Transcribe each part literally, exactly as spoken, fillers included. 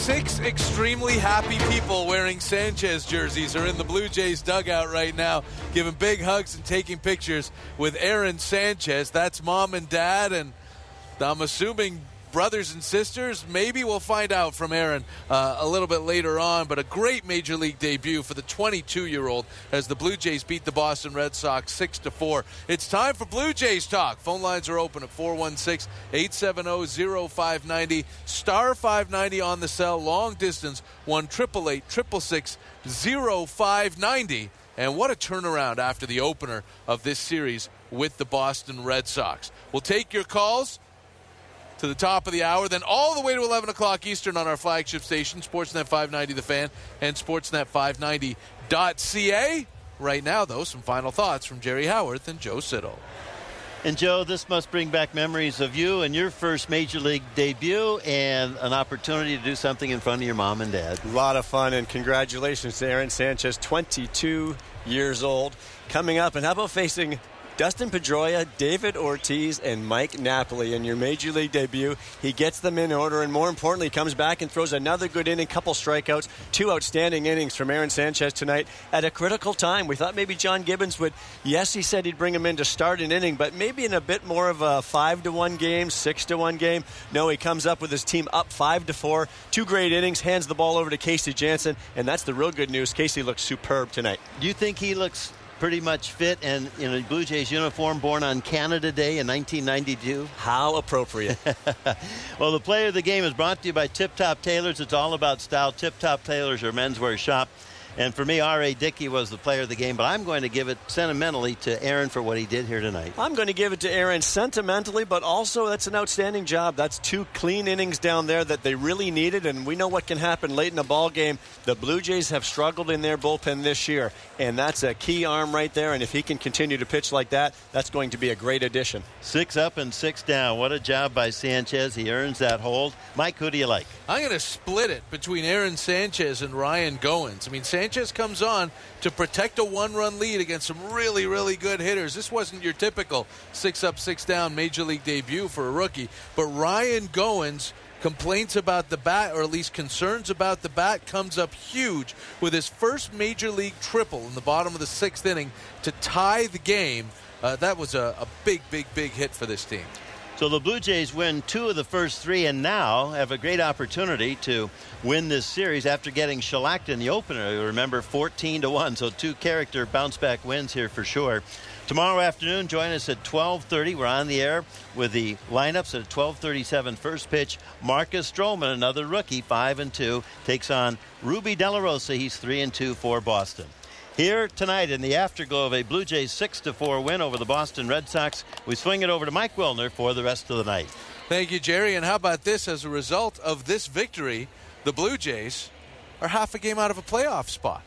Six extremely happy people wearing Sanchez jerseys are in the Blue Jays dugout right now, giving big hugs and taking pictures with Aaron Sanchez. That's mom and dad, and I'm assuming brothers and sisters. Maybe we'll find out from Aaron uh, a little bit later on, but a great Major League debut for the twenty-two-year-old as the Blue Jays beat the Boston Red Sox six to four. It's time for Blue Jays Talk. Phone lines are open at four one six, eight seven zero, zero five nine zero, star five ninety on the cell, long distance, one eight eight eight, six six six, zero five nine zero. And what a turnaround after the opener of this series with the Boston Red Sox. We'll take your calls to the top of the hour, then all the way to eleven o'clock Eastern on our flagship station, Sportsnet five ninety The Fan and Sportsnet five ninety dot C A. Right now, though, some final thoughts from Jerry Howarth and Joe Siddall. And, Joe, this must bring back memories of you and your first Major League debut and an opportunity to do something in front of your mom and dad. A lot of fun, and congratulations to Aaron Sanchez, twenty-two years old, coming up. And how about facing Dustin Pedroia, David Ortiz, and Mike Napoli in your Major League debut? He gets them in order, and more importantly, comes back and throws another good inning, couple strikeouts, two outstanding innings from Aaron Sanchez tonight at a critical time. We thought maybe John Gibbons would, yes, he said he'd bring him in to start an inning, but maybe in a bit more of a five to one game, six to one game. No, he comes up with his team up five to four, two great innings, hands the ball over to Casey Janssen, and that's the real good news. Casey looks superb tonight. Do you think he looks pretty much fit and in a Blue Jays uniform, born on Canada Day in nineteen ninety-two? How appropriate. Well, the player of the game is brought to you by Tip Top Tailors. It's all about style. Tip Top Tailors are menswear shop. And for me, R A. Dickey was the player of the game, but I'm going to give it sentimentally to Aaron for what he did here tonight. I'm going to give it to Aaron sentimentally, but also that's an outstanding job. That's two clean innings down there that they really needed, and we know what can happen late in a ball game. The Blue Jays have struggled in their bullpen this year, and that's a key arm right there, and if he can continue to pitch like that, that's going to be a great addition. Six up and six down. What a job by Sanchez. He earns that hold. Mike, who do you like? I'm going to split it between Aaron Sanchez and Ryan Goins. I mean, Sanchez comes on to protect a one-run lead against some really, really good hitters. This wasn't your typical six up, six down Major League debut for a rookie. But Ryan Goins' complaints about the bat, or at least concerns about the bat, comes up huge with his first Major League triple in the bottom of the sixth inning to tie the game. Uh, that was a, a big, big, big hit for this team. So the Blue Jays win two of the first three and now have a great opportunity to win this series after getting shellacked in the opener. You remember, fourteen to one, so two character bounce-back wins here for sure. Tomorrow afternoon, join us at twelve thirty. We're on the air with the lineups at twelve thirty-seven. First pitch, Marcus Stroman, another rookie, five and two, takes on Ruby De La Rosa. He's three and two for Boston. Here tonight in the afterglow of a Blue Jays six to four win over the Boston Red Sox, we swing it over to Mike Wilner for the rest of the night. Thank you, Jerry. And how about this? As a result of this victory, the Blue Jays are half a game out of a playoff spot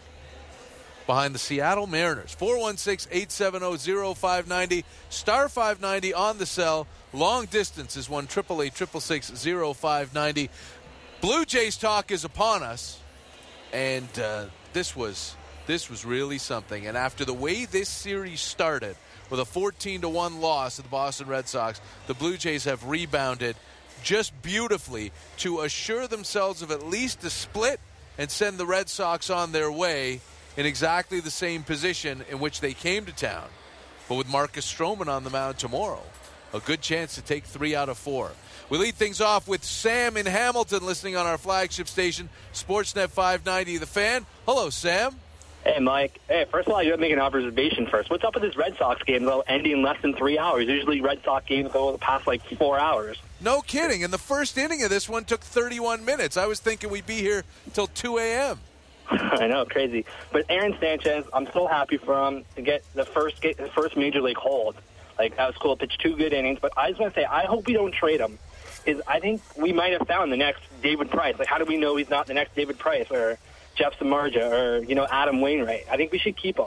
behind the Seattle Mariners. four one six, eight seven zero, zero five nine zero, star five ninety on the cell. Long distance is one eight eight eight, six six six, zero five nine zero. Blue Jays talk is upon us, and uh, this was... This was really something. And after the way this series started with a fourteen to one loss to the Boston Red Sox, the Blue Jays have rebounded just beautifully to assure themselves of at least a split and send the Red Sox on their way in exactly the same position in which they came to town. But with Marcus Stroman on the mound tomorrow, a good chance to take three out of four. We lead things off with Sam in Hamilton listening on our flagship station, Sportsnet five ninety The Fan. Hello, Sam. Hey, Mike. Hey, first of all, you have to make an observation first. What's up with this Red Sox game, though, ending in less than three hours? Usually Red Sox games go past, like, four hours. No kidding. And the first inning of this one took thirty-one minutes. I was thinking we'd be here till two a.m. I know, crazy. But Aaron Sanchez, I'm so happy for him to get the first get, the first Major League hold. Like, that was cool. Pitched two good innings. But I just want to say, I hope we don't trade him. Because I think we might have found the next David Price. Like, how do we know he's not the next David Price or Jeff Samardzija or, you know, Adam Wainwright? I think we should keep him.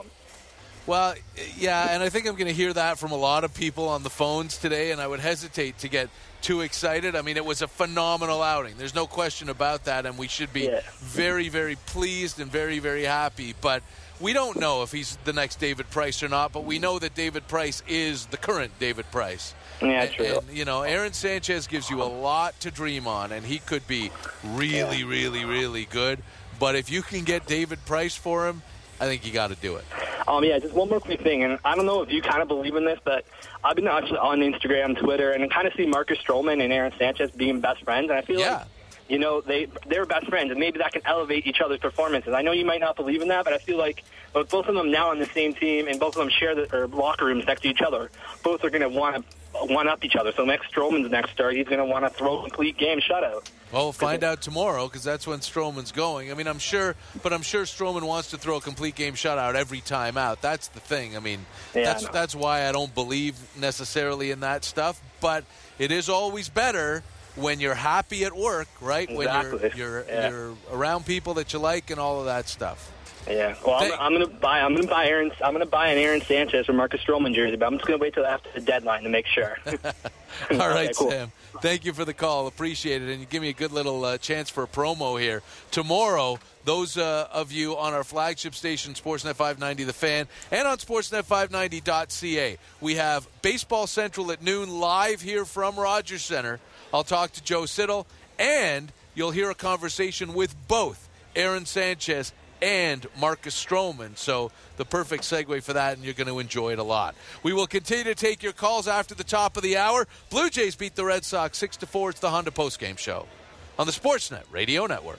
Well, yeah, and I think I'm going to hear that from a lot of people on the phones today, and I would hesitate to get too excited. I mean, it was a phenomenal outing. There's no question about that, and we should be yeah. very, very pleased and very, very happy. But we don't know if he's the next David Price or not, but we know that David Price is the current David Price. Yeah, and, true. And, you know, Aaron Sanchez gives you a lot to dream on, and he could be really, yeah. really, really good. But if you can get David Price for him, I think you got to do it. Um, yeah, just one more quick thing, and I don't know if you kind of believe in this, but I've been actually on Instagram, Twitter, and I kind of see Marcus Stroman and Aaron Sanchez being best friends, and I feel yeah. like, you know, they, they're best friends, and maybe that can elevate each other's performances. I know you might not believe in that, but I feel like with both of them now on the same team, and both of them share the or locker rooms next to each other, both are going to want to one-up each other. So next Stroman's next start, he's going to want to throw a complete game shutout. Well, we'll find out tomorrow because that's when Stroman's going. I mean, I'm sure, but I'm sure Stroman wants to throw a complete game shutout every time out. That's the thing. I mean, yeah, that's I that's why I don't believe necessarily in that stuff. But it is always better when you're happy at work, right? Exactly. When you're you're, yeah. you're around people that you like and all of that stuff. Yeah, well, I'm, I'm gonna buy. I'm gonna buy Aaron. I'm gonna buy an Aaron Sanchez or Marcus Stroman jersey, but I'm just gonna wait till after the deadline to make sure. All right, okay, cool. Sam. Thank you for the call. Appreciate it, and you give me a good little uh, chance for a promo here tomorrow. Those uh, of you on our flagship station, Sportsnet five ninety The Fan, and on Sportsnet five ninety dot C A, we have Baseball Central at noon live here from Rogers Center. I'll talk to Joe Siddall, and you'll hear a conversation with both Aaron Sanchez and Marcus Stroman. So the perfect segue for that, and you're going to enjoy it a lot. We will continue to take your calls after the top of the hour. Blue Jays beat the Red Sox six to four. It's the Honda Postgame Show on the Sportsnet Radio Network.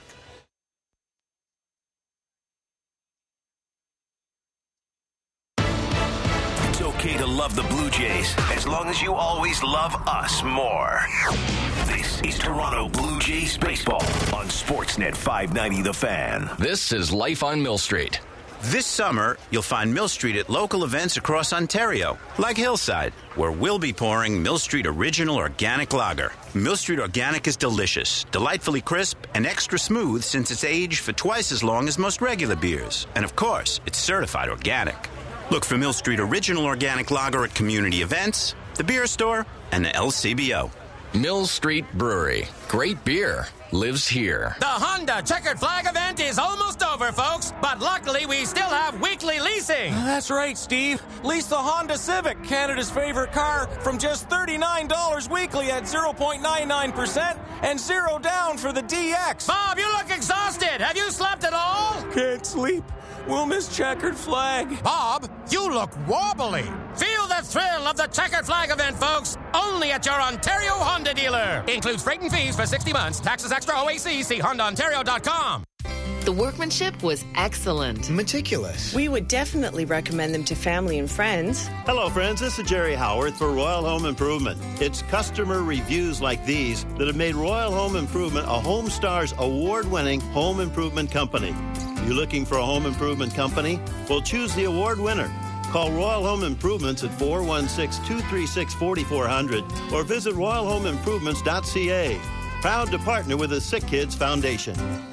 It's okay to love the Blue Jays as long as you always love us more. This is Toronto Blue Jays baseball on Sportsnet five ninety The Fan. This is Life on Mill Street. This summer, you'll find Mill Street at local events across Ontario, like Hillside, where we'll be pouring Mill Street Original Organic Lager. Mill Street Organic is delicious, delightfully crisp, and extra smooth since it's aged for twice as long as most regular beers. And of course, it's certified organic. Look for Mill Street Original Organic Lager at community events, the beer store, and the L C B O. Mill Street Brewery. Great beer lives here. The Honda Checkered Flag event is almost over, folks, but luckily we still have weekly leasing. That's right, Steve. Lease the Honda Civic, Canada's favorite car, from just thirty-nine dollars weekly at zero point nine nine percent and zero down for the D X. Bob, you look exhausted. Have you slept at all? Can't sleep. We'll miss Checkered Flag. Bob, you look wobbly. Feel the thrill of the Checkered Flag event, folks. Only at your Ontario Honda dealer. Includes freight and fees for sixty months. Taxes extra O A C. See Honda Ontario dot com. The workmanship was excellent. Meticulous. We would definitely recommend them to family and friends. Hello, friends. This is Jerry Howarth for Royal Home Improvement. It's customer reviews like these that have made Royal Home Improvement a Home Stars award-winning home improvement company. You looking for a home improvement company? Well, choose the award winner. Call Royal Home Improvements at four one six, two three six, four four zero zero or visit royal home improvements dot c a. Proud to partner with the Sick Kids Foundation.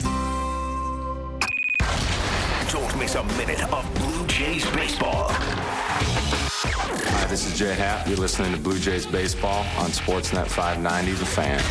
Don't miss a minute of Blue Jays baseball. Hi, this is Jay Happ. You're listening to Blue Jays baseball on Sportsnet five ninety The Fan.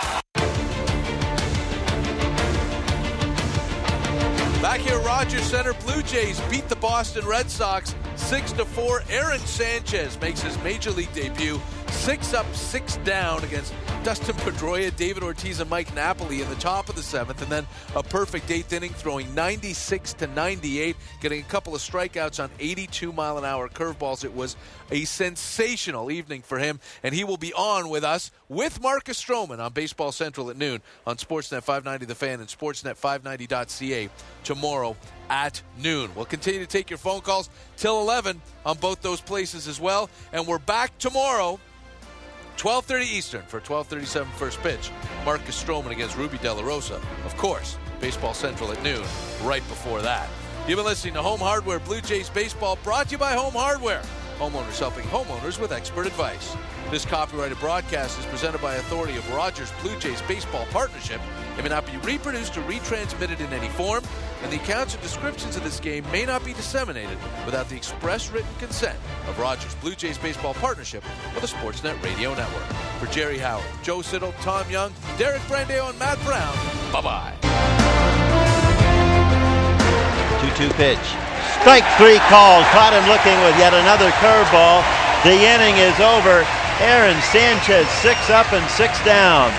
Back here at Rogers Center, Blue Jays beat the Boston Red Sox six to four. Aaron Sanchez makes his major league debut, six up, six down against Dustin Pedroia, David Ortiz, and Mike Napoli in the top of the seventh, and then a perfect eighth inning, throwing ninety-six to ninety-eight, getting a couple of strikeouts on eighty-two mile an hour curveballs. It was a sensational evening for him, and he will be on with us with Marcus Stroman on Baseball Central at noon on Sportsnet five ninety The Fan and Sportsnet five ninety dot c a tomorrow at noon. We'll continue to take your phone calls till eleven on both those places as well, and we're back tomorrow twelve thirty Eastern for twelve thirty-seven first pitch. Marcus Stroman against Ruby De La Rosa. Of course, Baseball Central at noon right before that. You've been listening to Home Hardware Blue Jays Baseball, brought to you by Home Hardware. Homeowners helping homeowners with expert advice. This copyrighted broadcast is presented by authority of Rogers Blue Jays Baseball Partnership. It may not be reproduced or retransmitted in any form, and the accounts and descriptions of this game may not be disseminated without the express written consent of Rogers Blue Jays Baseball Partnership or the Sportsnet Radio Network. For Jerry Howard, Joe Siddall, Tom Young, Derek Brandeo, and Matt Brown, bye-bye. two two pitch. Strike three called. Caught him looking with yet another curveball. The inning is over. Aaron Sanchez, six up and six down.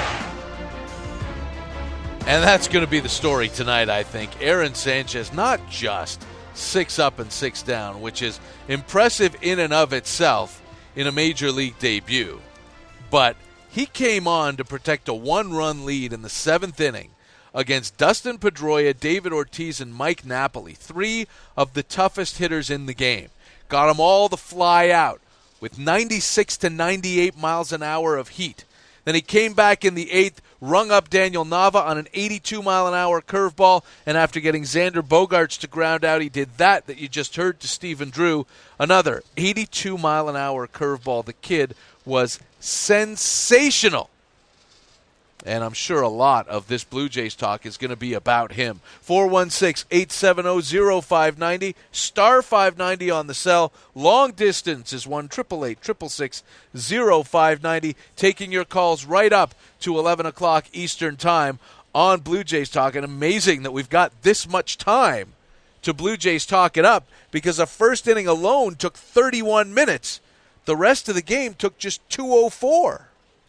And that's going to be the story tonight, I think. Aaron Sanchez, not just six up and six down, which is impressive in and of itself in a major league debut, but he came on to protect a one-run lead in the seventh inning against Dustin Pedroia, David Ortiz, and Mike Napoli, three of the toughest hitters in the game. Got them all to fly out with ninety-six to ninety-eight miles an hour of heat. Then he came back in the eighth, rung up Daniel Nava on an eighty-two mile an hour curveball, and after getting Xander Bogaerts to ground out, he did that that you just heard to Stephen Drew, another eighty-two mile an hour curveball. The kid was sensational. And I'm sure a lot of this Blue Jays talk is going to be about him. four one six, eight seven zero, zero five nine zero, star five ninety on the cell. Long distance is one eight eight eight, six six six, zero five nine zero. Taking your calls right up to eleven o'clock Eastern Time on Blue Jays Talk. And amazing that we've got this much time to Blue Jays Talk it up, because a first inning alone took thirty-one minutes. The rest of the game took just two oh four.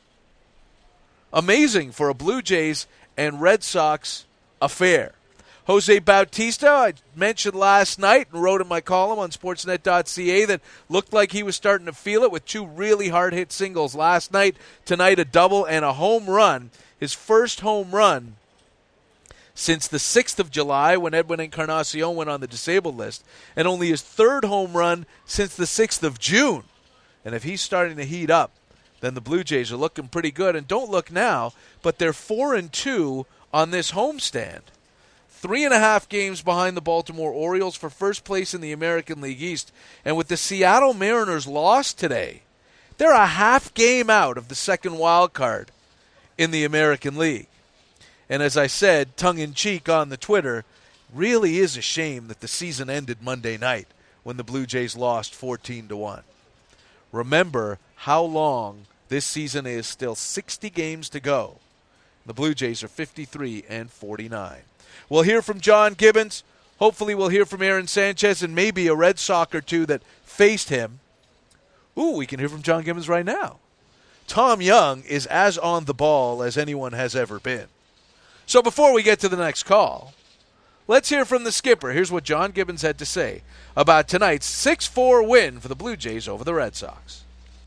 Amazing for a Blue Jays and Red Sox affair. Jose Bautista, I mentioned last night and wrote in my column on sportsnet dot c a that looked like he was starting to feel it with two really hard-hit singles last night. Tonight, a double and a home run. His first home run since the sixth of July when Edwin Encarnacion went on the disabled list, and only his third home run since the sixth of June. And if he's starting to heat up, then the Blue Jays are looking pretty good. And don't look now, but they're four and two on this homestand. Three and a half games behind the Baltimore Orioles for first place in the American League East. And with the Seattle Mariners lost today, they're a half game out of the second wild card in the American League. And as I said, tongue-in-cheek on the Twitter, really is a shame that the season ended Monday night when the Blue Jays lost fourteen to one. Remember how long this season is. Still sixty games to go. The Blue Jays are fifty-three and forty-nine. We'll hear from John Gibbons. Hopefully we'll hear from Aaron Sanchez and maybe a Red Sox or two that faced him. Ooh, we can hear from John Gibbons right now. Tom Young is as on the ball as anyone has ever been. So before we get to the next call, let's hear from the skipper. Here's what John Gibbons had to say about tonight's six four win for the Blue Jays over the Red Sox.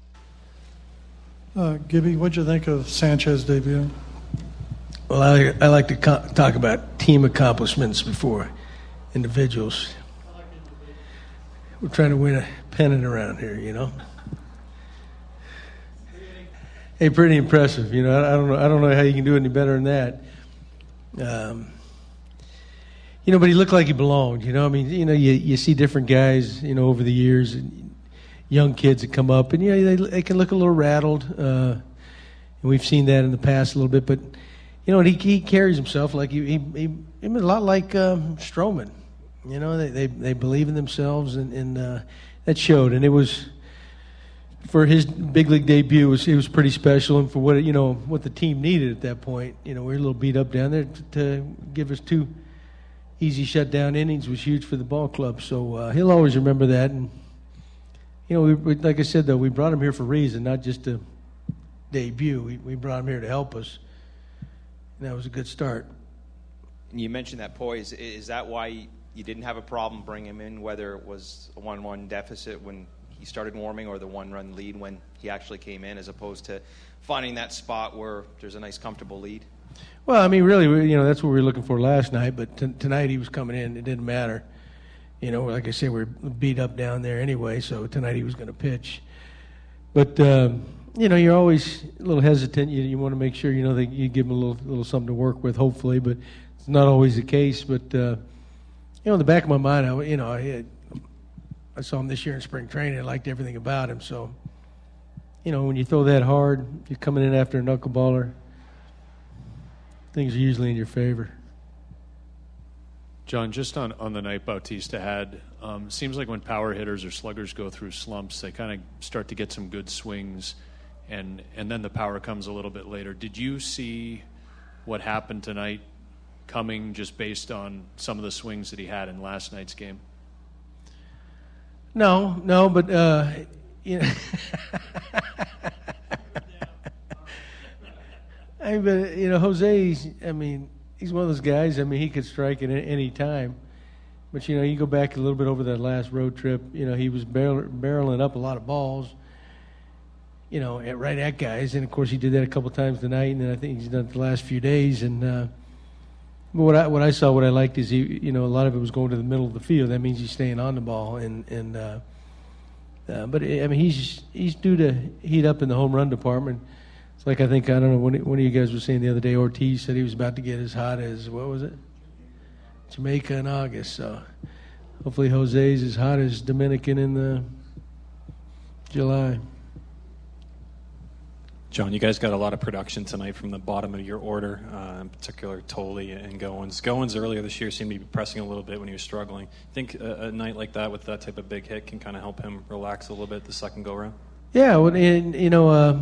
Uh, Gibby, what'd you think of Sanchez's debut? Well, I, I like to co- talk about team accomplishments before individuals. We're trying to win a pennant around here, you know. Hey, pretty impressive. You know, I, I don't know. I don't know how you can do any better than that. Um, you know, but he looked like he belonged. You know, I mean, you know, you you see different guys, you know, over the years, and young kids that come up, and you know, they they can look a little rattled. Uh, and we've seen that in the past a little bit, but you know, he he carries himself like he he, he, he was a lot like um, Stroman. You know, they, they they believe in themselves, and and uh, that showed. And it was, for his big league debut, it was it was pretty special, and for what you know what the team needed at that point. You know, we were a little beat up down there to, to give us two easy shutdown innings was huge for the ball club. So uh, he'll always remember that. And you know, we, we, like I said, though, we brought him here for a reason, not just to debut. We we brought him here to help us, and that was a good start. You mentioned that poise. Is that why you didn't have a problem bringing him in, whether it was a one one deficit when he started warming or the one-run lead when he actually came in, as opposed to finding that spot where there's a nice, comfortable lead? Well, I mean, really, we, you know, that's what we were looking for last night, but t- tonight he was coming in. It didn't matter. You know, like I said, we we're beat up down there anyway, so tonight he was going to pitch. But, um, you know, you're always a little hesitant. You, you want to make sure, you know, that you give him a little, little something to work with, hopefully, but it's not always the case. But, uh, you know, in the back of my mind, I, you know, I, I saw him this year in spring training. I liked everything about him. So, you know, when you throw that hard, you're coming in after a knuckleballer, things are usually in your favor. John, just on, on the night Bautista had, um, seems like when power hitters or sluggers go through slumps, they kind of start to get some good swings, and, and then the power comes a little bit later. Did you see what happened tonight coming just based on some of the swings that he had in last night's game? No, no, but, uh, you know, I mean, but, you know, Jose, I mean, he's one of those guys, I mean, he could strike at any time. But, you know, you go back a little bit over that last road trip, you know, he was barrel, barreling up a lot of balls, you know, at, right at guys. And, of course, he did that a couple times tonight, and then I think he's done it the last few days. And uh, but what I what I saw, what I liked is, he, you know, a lot of it was going to the middle of the field. That means he's staying on the ball. And, and uh, uh, but, I mean, he's he's due to heat up in the home run department. It's like I think, I don't know, one, one of you guys was saying the other day, Ortiz said he was about to get as hot as, what was it? Jamaica in August. So hopefully Jose's as hot as Dominican in the July. John, you guys got a lot of production tonight from the bottom of your order, uh, in particular Tolle and Goins. Goins earlier this year seemed to be pressing a little bit when he was struggling. Think a, a night like that with that type of big hit can kind of help him relax a little bit the second go-round? Yeah, well, and, you know, uh,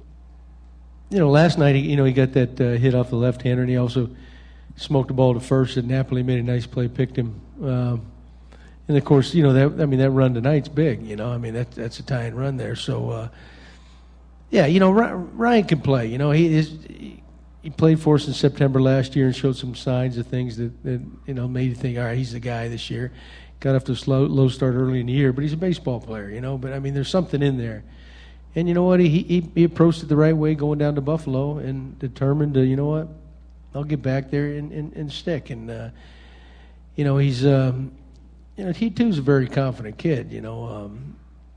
you know, last night, he, you know, he got that uh, hit off the left-hander, and he also smoked the ball to first, and Napoli made a nice play, picked him. Um, and, of course, you know, that I mean, that run tonight's big, you know. I mean, that, that's a tying run there. So, uh, yeah, you know, Ryan can play. You know, he is, he played for us in September last year and showed some signs of things that, that, you know, made you think, all right, he's the guy this year. Got off to a slow, low start early in the year, but he's a baseball player, you know. But, I mean, there's something in there. And you know what? He, he, he approached it the right way going down to Buffalo and determined to, you know what, I'll get back there and, and, and stick. And, uh, you know, he's, um, you know, he too is a very confident kid, you know. Um,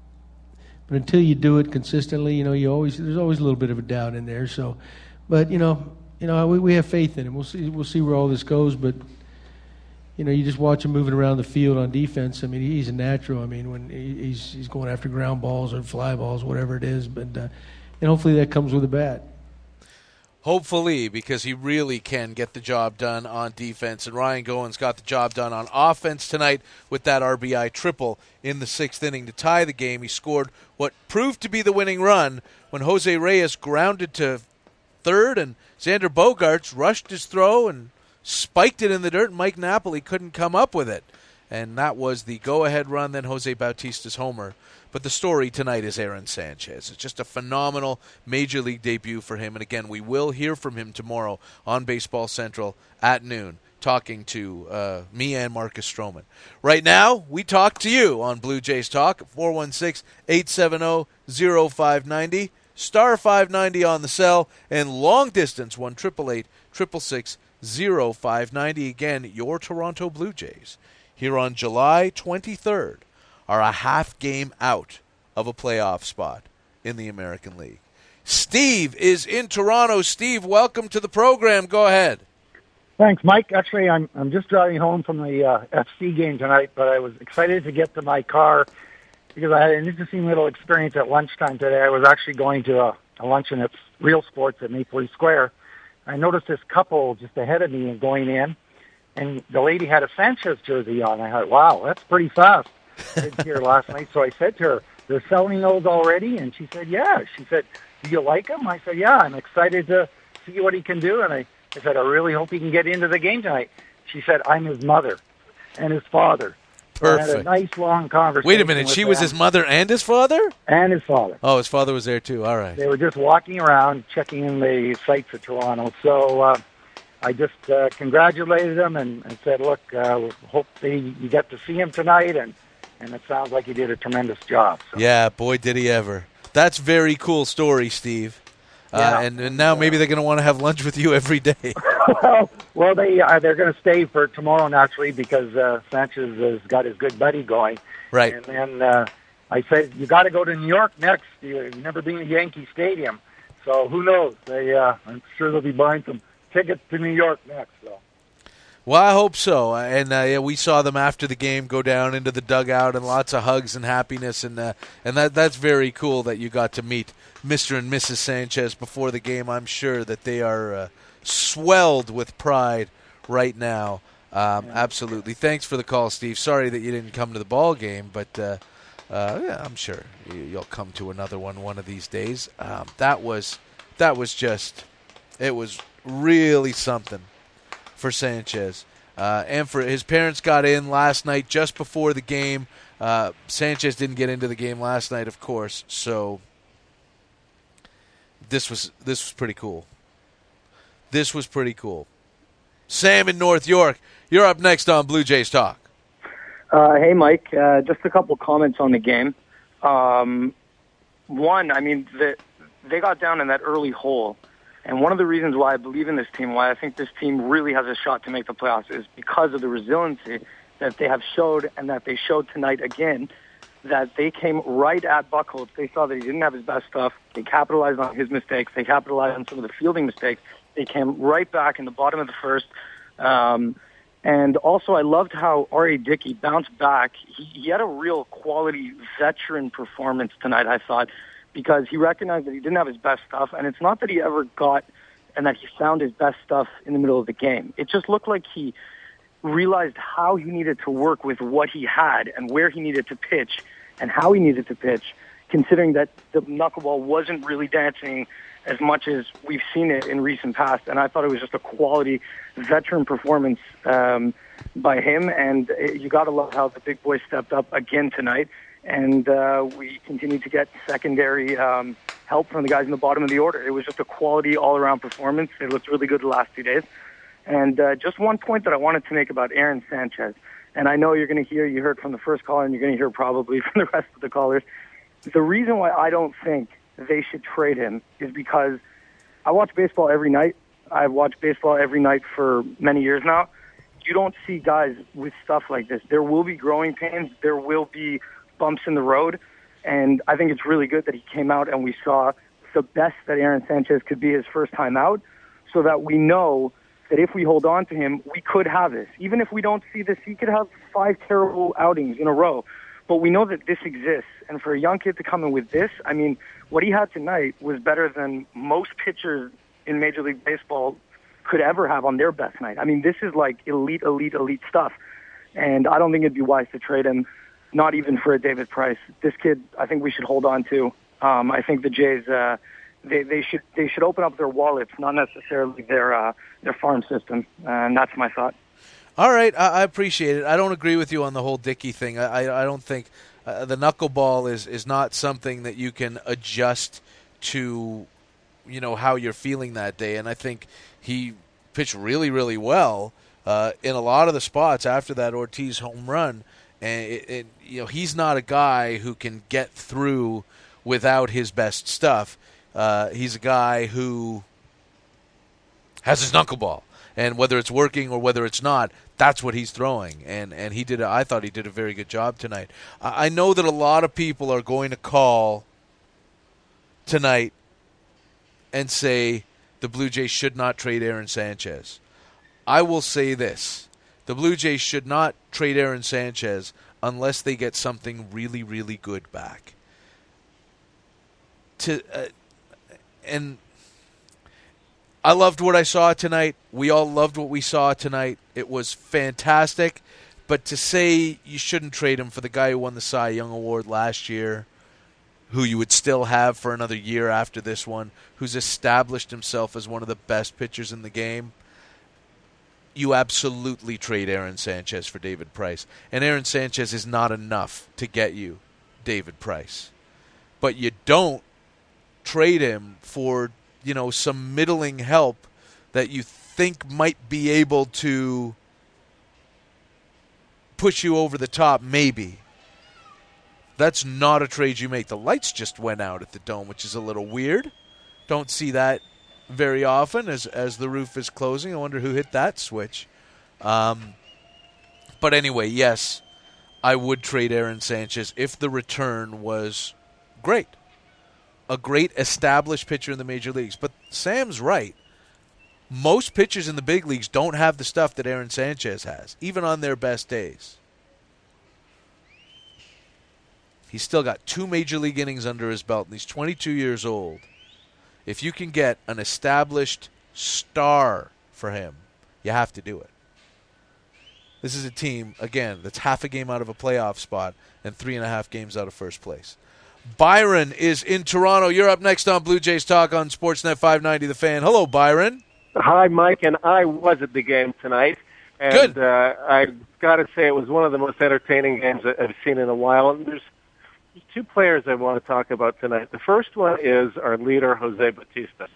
but until you do it consistently, you know, you always, there's always a little bit of a doubt in there. So, but, you know, you know, we, we have faith in him. We'll see, we'll see where all this goes. But, you know, you just watch him moving around the field on defense. I mean, he's a natural. I mean, when he's, he's going after ground balls or fly balls, whatever it is. But, uh, and hopefully that comes with a bat. Hopefully, because he really can get the job done on defense. And Ryan Goins got the job done on offense tonight with that R B I triple in the sixth inning to tie the game. He scored what proved to be the winning run when Jose Reyes grounded to third and Xander Bogaerts rushed his throw and spiked it in the dirt, and Mike Napoli couldn't come up with it. And that was the go-ahead run, then Jose Bautista's homer. But the story tonight is Aaron Sanchez. It's just a phenomenal Major League debut for him. And again, we will hear from him tomorrow on Baseball Central at noon, talking to uh, me and Marcus Stroman. Right now, we talk to you on Blue Jays Talk, four one six, eight seven zero, zero five nine zero, star five ninety on the cell, and long distance, one eight eight eight, six six six, zero five nine zero. Again, your Toronto Blue Jays, here on July twenty-third, are a half game out of a playoff spot in the American League. Steve is in Toronto. Steve, welcome to the program. Go ahead. Thanks, Mike. Actually, I'm I'm just driving home from the uh, F C game tonight, but I was excited to get to my car because I had an interesting little experience at lunchtime today. I was actually going to a, a luncheon at Real Sports at Maple Leaf Square. I noticed this couple just ahead of me and going in, and the lady had a Sanchez jersey on. I thought, wow, that's pretty fast. I didn't hear last night, so I said to her, they're selling those already? And she said, yeah. She said, do you like him? I said, yeah, I'm excited to see what he can do. And I, I said, I really hope he can get into the game tonight. She said, I'm his mother and his father. Perfect. I had a nice, long conversation. Wait a minute. She was his mother and his father? And his father. Oh, his father was there, too. All right. They were just walking around, checking in the sights of Toronto. So uh, I just uh, congratulated him and, and said, look, uh, hope they, you get to see him tonight. And, and it sounds like he did a tremendous job. So. Yeah, boy, did he ever. That's a very cool story, Steve. Uh, yeah. and, and now maybe they're going to want to have lunch with you every day. well, well, they uh, they're going to stay for tomorrow naturally because uh, Sanchez has got his good buddy going. Right. And then uh, I said you got to go to New York next. You, you've never been to Yankee Stadium, so who knows? They uh, I'm sure they'll be buying some tickets to New York next. So. Well, I hope so. And uh, yeah, we saw them after the game go down into the dugout and lots of hugs and happiness. And uh, and that that's very cool that you got to meet Mister and Missus Sanchez before the game. I'm sure that they are uh, swelled with pride right now. Um, yeah. Absolutely. Thanks for the call, Steve. Sorry that you didn't come to the ball game, but uh, uh, yeah, I'm sure you'll come to another one one of these days. Um, that was that was just it was really something for Sanchez. Uh, and for his parents got in last night just before the game. Uh, Sanchez didn't get into the game last night, of course, so this was this was pretty cool. this was pretty cool. Sam in North York, you're up next on Blue Jays Talk. Uh, hey, Mike. Uh, just a couple comments on the game. Um, one, I mean, the, they got down in that early hole. And one of the reasons why I believe in this team, why I think this team really has a shot to make the playoffs, is because of the resiliency that they have showed and that they showed tonight again, that they came right at Buchholz. They saw that he didn't have his best stuff. They capitalized on his mistakes. They capitalized on some of the fielding mistakes. They came right back in the bottom of the first. Um, and also, I loved how R A. Dickey bounced back. He, he had a real quality veteran performance tonight, I thought, because he recognized that he didn't have his best stuff. And it's not that he ever got and that he found his best stuff in the middle of the game. It just looked like he realized how he needed to work with what he had and where he needed to pitch and how he needed to pitch, considering that the knuckleball wasn't really dancing as much as we've seen it in recent past. And I thought it was just a quality veteran performance um, by him. And you got to love how the big boy stepped up again tonight. And uh, we continue to get secondary um, help from the guys in the bottom of the order. It was just a quality all-around performance. It looked really good the last two days. And uh, just one point that I wanted to make about Aaron Sanchez, and I know you're going to hear, you heard from the first caller, and you're going to hear probably from the rest of the callers. The reason why I don't think they should trade him is because I watch baseball every night. I've watched baseball every night for many years now. You don't see guys with stuff like this. There will be growing pains. There will be bumps in the road. And I think it's really good that he came out and we saw the best that Aaron Sanchez could be his first time out, so that we know that if we hold on to him, we could have this. Even if we don't see this, he could have five terrible outings in a row. But we know that this exists. And for a young kid to come in with this, I mean, what he had tonight was better than most pitchers in Major League Baseball could ever have on their best night. I mean, this is like elite, elite, elite stuff. And I don't think it'd be wise to trade him, not even for a David Price. This kid, I think we should hold on to. Um, I think the Jays, uh, they, they should they should open up their wallets, not necessarily their uh, their farm system. And that's my thought. All right, I, I appreciate it. I don't agree with you on the whole Dickey thing. I, I, I don't think uh, the knuckleball is, is not something that you can adjust to, you know, how you're feeling that day. And I think he pitched really, really well uh, in a lot of the spots after that Ortiz home run. And it, it, you know, he's not a guy who can get through without his best stuff. Uh, he's a guy who has his knuckleball. And whether it's working or whether it's not, that's what he's throwing. And and he did. A, I thought he did a very good job tonight. I, I know that a lot of people are going to call tonight and say the Blue Jays should not trade Aaron Sanchez. I will say this. The Blue Jays should not trade Aaron Sanchez unless they get something really, really good back. To uh, and I loved what I saw tonight. We all loved what we saw tonight. It was fantastic. But to say you shouldn't trade him for the guy who won the Cy Young Award last year, who you would still have for another year after this one, who's established himself as one of the best pitchers in the game, you absolutely trade Aaron Sanchez for David Price. And Aaron Sanchez is not enough to get you David Price. But you don't trade him for, you know, some middling help that you think might be able to push you over the top, maybe. That's not a trade you make. The lights just went out at the Dome, which is a little weird. Don't see that very often as as the roof is closing. I wonder who hit that switch. Um, but anyway, yes, I would trade Aaron Sanchez if the return was great. A great established pitcher in the major leagues. But Sam's right. Most pitchers in the big leagues don't have the stuff that Aaron Sanchez has, even on their best days. He's still got two major league innings under his belt, and he's twenty-two years old. If you can get an established star for him, you have to do it. This is a team, again, that's half a game out of a playoff spot and three and a half games out of first place. Byron is in Toronto. You're up next on Blue Jays Talk on Sportsnet five ninety The Fan. Hello, Byron. Hi, Mike, and I was at the game tonight. And, Good. Uh, I got to say it was one of the most entertaining games I've seen in a while. And there's two players I want to talk about tonight. The first one is our leader, Jose Bautista.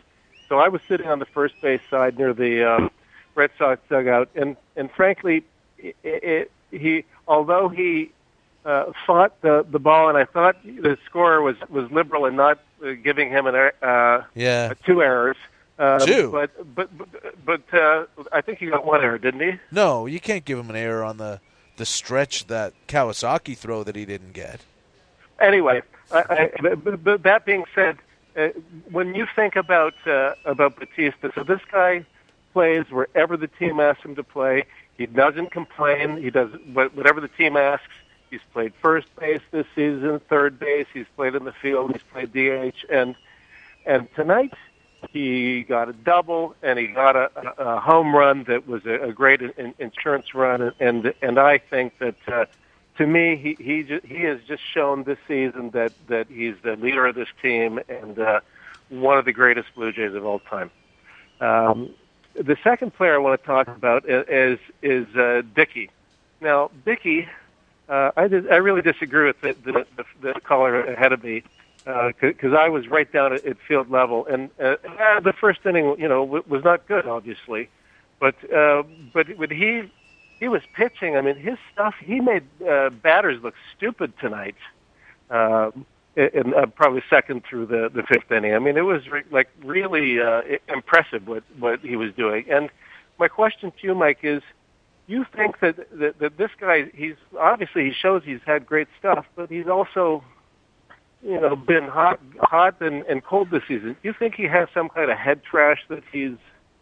So I was sitting on the first base side near the um, Red Sox dugout, and and frankly, it, it, he although he uh, fought the the ball, and I thought the scorer was was liberal in not uh, giving him an uh, yeah two errors. Um, Two. But but but, but uh, I think he got one error, didn't he? No, you can't give him an error on the the stretch that Kawasaki throw that he didn't get. Anyway, I, I, but, but that being said, uh, when you think about uh, about Bautista, so this guy plays wherever the team asks him to play. He doesn't complain. He does whatever the team asks. He's played first base this season, third base. He's played in the field. He's played D H, and and tonight he got a double and he got a, a home run that was a, a great in, insurance run. And and I think that uh, to me he he just, he has just shown this season that that he's the leader of this team and uh, one of the greatest Blue Jays of all time. Um, the second player I want to talk about is is uh, Dickey. Now Dickey, uh, I did, I really disagree with the the, the, the caller ahead of me. Because uh, I was right down at, at field level, and uh, uh, the first inning, you know, w- was not good, obviously, but uh, but when he he was pitching, I mean, his stuff, he made uh, batters look stupid tonight, uh, and uh, probably second through the, the fifth inning. I mean, it was re- like really uh, impressive what what he was doing. And my question to you, Mike, is: you think that that, that this guy, he's obviously he shows he's had great stuff, but he's also you know, been hot, hot and, and cold this season. Do you think he has some kind of head trash that he's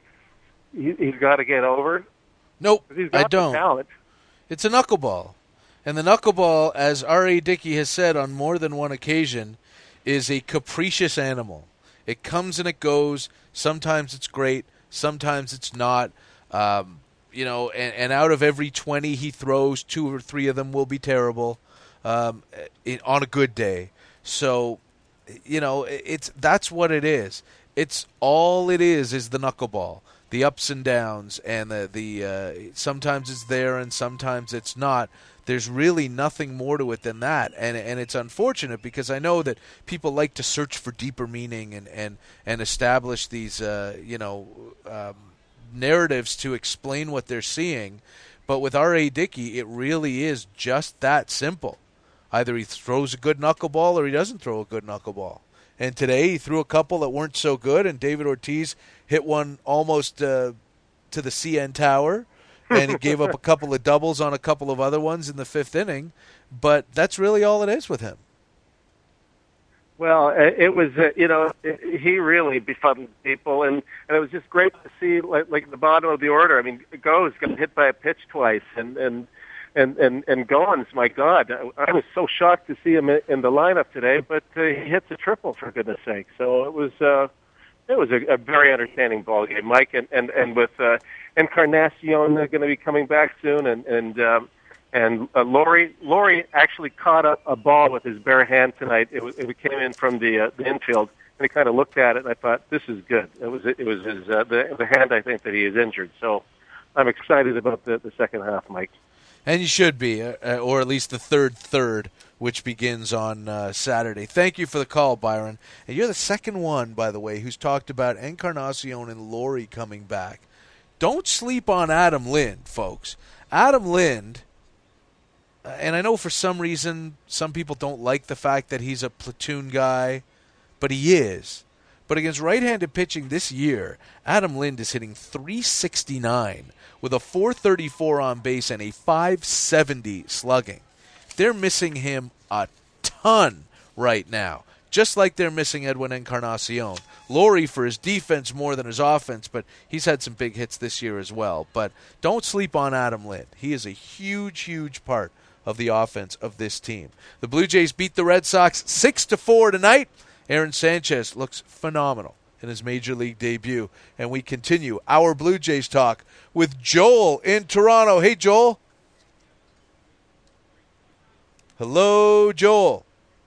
he, he's got to get over? Nope, he's got I don't. The talent. It's a knuckleball, and the knuckleball, as R A. Dickey has said on more than one occasion, is a capricious animal. It comes and it goes. Sometimes it's great, sometimes it's not. Um, you know, and, and out of every twenty he throws, two or three of them will be terrible um, in, on a good day. So, you know, it's that's what it is. It's all it is is the knuckleball, the ups and downs, and the the uh, sometimes it's there and sometimes it's not. There's really nothing more to it than that, and and it's unfortunate because I know that people like to search for deeper meaning and and and establish these uh, you know um, narratives to explain what they're seeing, but with R A. Dickey, it really is just that simple. Either he throws a good knuckleball or he doesn't throw a good knuckleball. And today he threw a couple that weren't so good, and David Ortiz hit one almost uh, to the C N Tower, and he gave up a couple of doubles on a couple of other ones in the fifth inning. But that's really all it is with him. Well, it was, uh, you know, it, he really befuddled people, and, and it was just great to see, like, like the bottom of the order. I mean, Goes got hit by a pitch twice, and, and And and and Goins, my God, I, I was so shocked to see him in the lineup today. But uh, he hits a triple, for goodness' sake. So it was uh, it was a, a very entertaining ball game, Mike. And and and with uh, Encarnacion going to be coming back soon, and and um, and uh, Laurie Laurie actually caught a, a ball with his bare hand tonight. It was it came in from the uh, the infield, and he kind of looked at it, and I thought, this is good. It was it was his uh, the the hand I think that he is injured. So I'm excited about the the second half, Mike. And you should be, uh, or at least the third third, which begins on uh, Saturday. Thank you for the call, Byron. And you're the second one, by the way, who's talked about Encarnacion and Laurie coming back. Don't sleep on Adam Lind, folks. Adam Lind, uh, and I know for some reason some people don't like the fact that he's a platoon guy, but he is. But against right-handed pitching this year, Adam Lind is hitting three sixty-nine with a four thirty-four on base and a five seventy slugging. They're missing him a ton right now, just like they're missing Edwin Encarnacion. Laurie for his defense more than his offense, but he's had some big hits this year as well. But don't sleep on Adam Lind. He is a huge, huge part of the offense of this team. The Blue Jays beat the Red Sox six to four tonight. Aaron Sanchez looks phenomenal in his Major League debut. And we continue our Blue Jays talk with Joel in Toronto. Hey, Joel. Hello, Joel.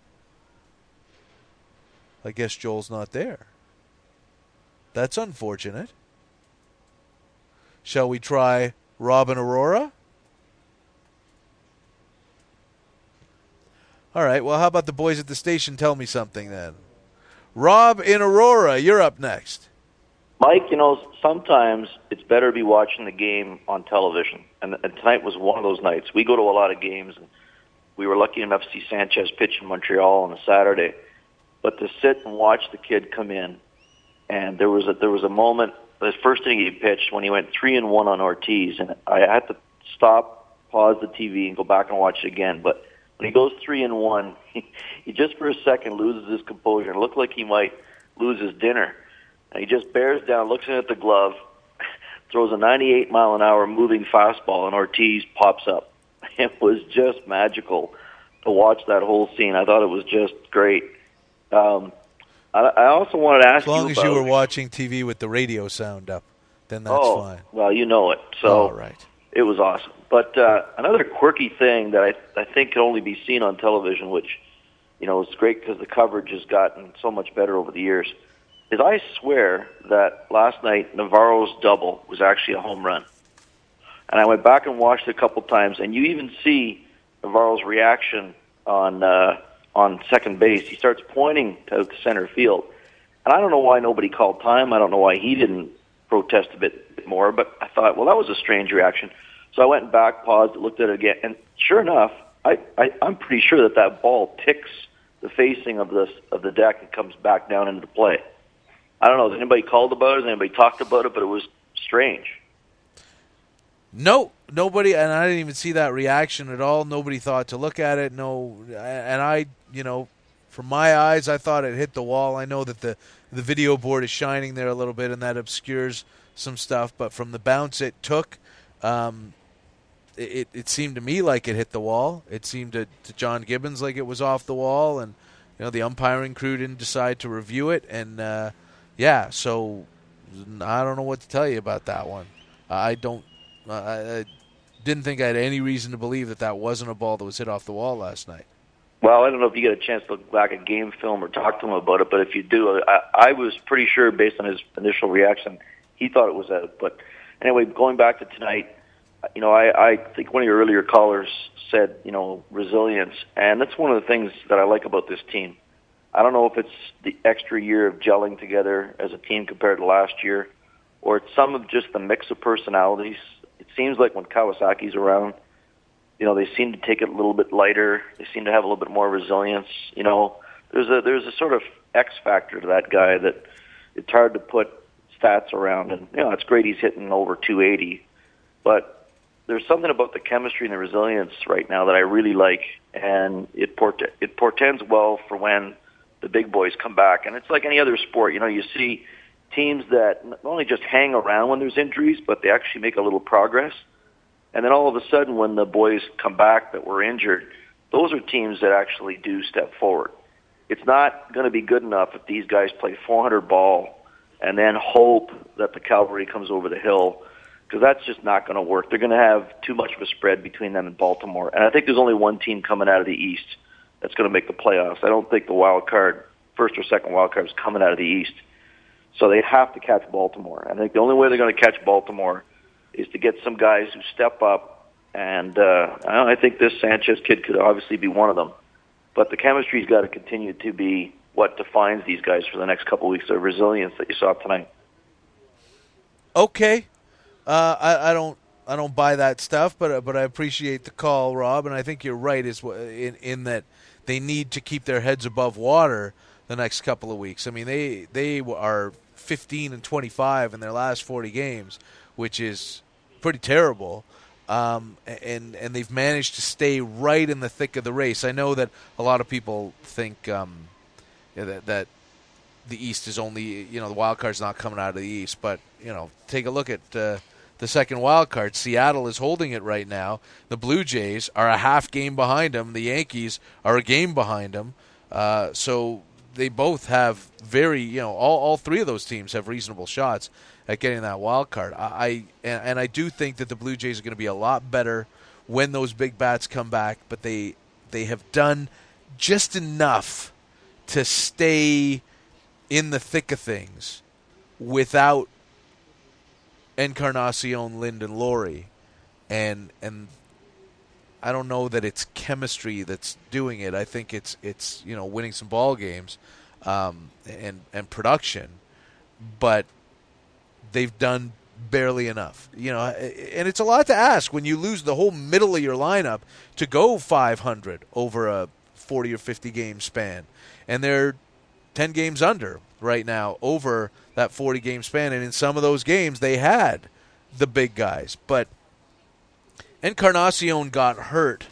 I guess Joel's not there. That's unfortunate. Shall we try Robin Aurora? All right, well, how about the boys at the station tell me something then? Rob in Aurora, you're up next. Mike, you know, sometimes it's better to be watching the game on television, and, and tonight was one of those nights. We go to a lot of games, and we were lucky enough to see Sanchez pitch in Montreal on a Saturday. But to sit and watch the kid come in, and there was a there was a moment, the first inning he pitched when he went three and one on Ortiz, and I had to stop, pause the T V, and go back and watch it again. But when he goes three and one, he, he just for a second loses his composure. It looked like he might lose his dinner. And he just bears down, looks in at the glove, throws a ninety-eight mile an hour moving fastball, and Ortiz pops up. It was just magical to watch that whole scene. I thought it was just great. Um, I, I also wanted to ask you As long you as about, you were watching T V with the radio sound up, then that's oh, fine. Well, you know it. So All right. It was awesome. But uh, another quirky thing that I, I think can only be seen on television, which, you know, is great because the coverage has gotten so much better over the years, is I swear that last night Navarro's double was actually a home run. And I went back and watched it a couple times, and you even see Navarro's reaction on uh, on second base. He starts pointing to center field. And I don't know why nobody called time. I don't know why he didn't protest a bit, bit more, but I thought, well, that was a strange reaction. So I went back, paused, looked at it again, and sure enough, I, I, I'm pretty sure that that ball ticks the facing of the, of the deck and comes back down into the play. I don't know. Has anybody called about it? Has anybody talked about it? But it was strange. No, nobody, and I didn't even see that reaction at all. Nobody thought to look at it. No, and I, you know, from my eyes, I thought it hit the wall. I know that the, the video board is shining there a little bit, and that obscures some stuff. But from the bounce it took, um, it, it seemed to me like it hit the wall. It seemed to, to John Gibbons like it was off the wall, and you know the umpiring crew didn't decide to review it. And uh, yeah, so I don't know what to tell you about that one. I don't. I, I didn't think I had any reason to believe that that wasn't a ball that was hit off the wall last night. Well, I don't know if you get a chance to look back at game film or talk to him about it, but if you do, I, I was pretty sure based on his initial reaction, he thought it was out. But anyway, going back to tonight, you know, I, I think one of your earlier callers said, you know, resilience, and that's one of the things that I like about this team. I don't know if it's the extra year of gelling together as a team compared to last year, or it's some of just the mix of personalities. It seems like when Kawasaki's around, you know, they seem to take it a little bit lighter. They seem to have a little bit more resilience. You know, there's a there's a sort of X factor to that guy that it's hard to put stats around. And, you know, it's great he's hitting over two eighty. But there's something about the chemistry and the resilience right now that I really like. And it, port- it portends well for when the big boys come back. And it's like any other sport. You know, you see teams that not only just hang around when there's injuries, but they actually make a little progress. And then all of a sudden, when the boys come back that were injured, those are teams that actually do step forward. It's not going to be good enough if these guys play four hundred ball and then hope that the cavalry comes over the hill, because that's just not going to work. They're going to have too much of a spread between them and Baltimore. And I think there's only one team coming out of the East that's going to make the playoffs. I don't think the wild card, first or second wild card, is coming out of the East. So they have to catch Baltimore. I think the only way they're going to catch Baltimore is to get some guys who step up, and uh, I think this Sanchez kid could obviously be one of them. But the chemistry's got to continue to be what defines these guys for the next couple of weeks, the resilience that you saw tonight. Okay. Uh, I, I don't I don't buy that stuff, but but I appreciate the call, Rob, and I think you're right is in, in that they need to keep their heads above water the next couple of weeks. I mean, they, they are fifteen and twenty-five in their last forty games, which is pretty terrible, um, and and they've managed to stay right in the thick of the race. I know that a lot of people think um, that, that the East is only, you know, the wild card's not coming out of the East, but, you know, take a look at uh, the second wild card. Seattle is holding it right now. The Blue Jays are a half game behind them. The Yankees are a game behind them. Uh, so they both have very, you know, all, all three of those teams have reasonable shots at getting that wild card. I, I and, and I do think that the Blue Jays are going to be a lot better when those big bats come back, but they they have done just enough to stay in the thick of things without Encarnacion, Lind, and Laurie, and and I don't know that it's chemistry that's doing it. I think it's it's you know winning some ball games, um, and and production, but they've done barely enough. You know, and it's a lot to ask when you lose the whole middle of your lineup to go five hundred over a forty or fifty game span. And they're ten games under right now over that forty game span. And in some of those games, they had the big guys. But Encarnacion got hurt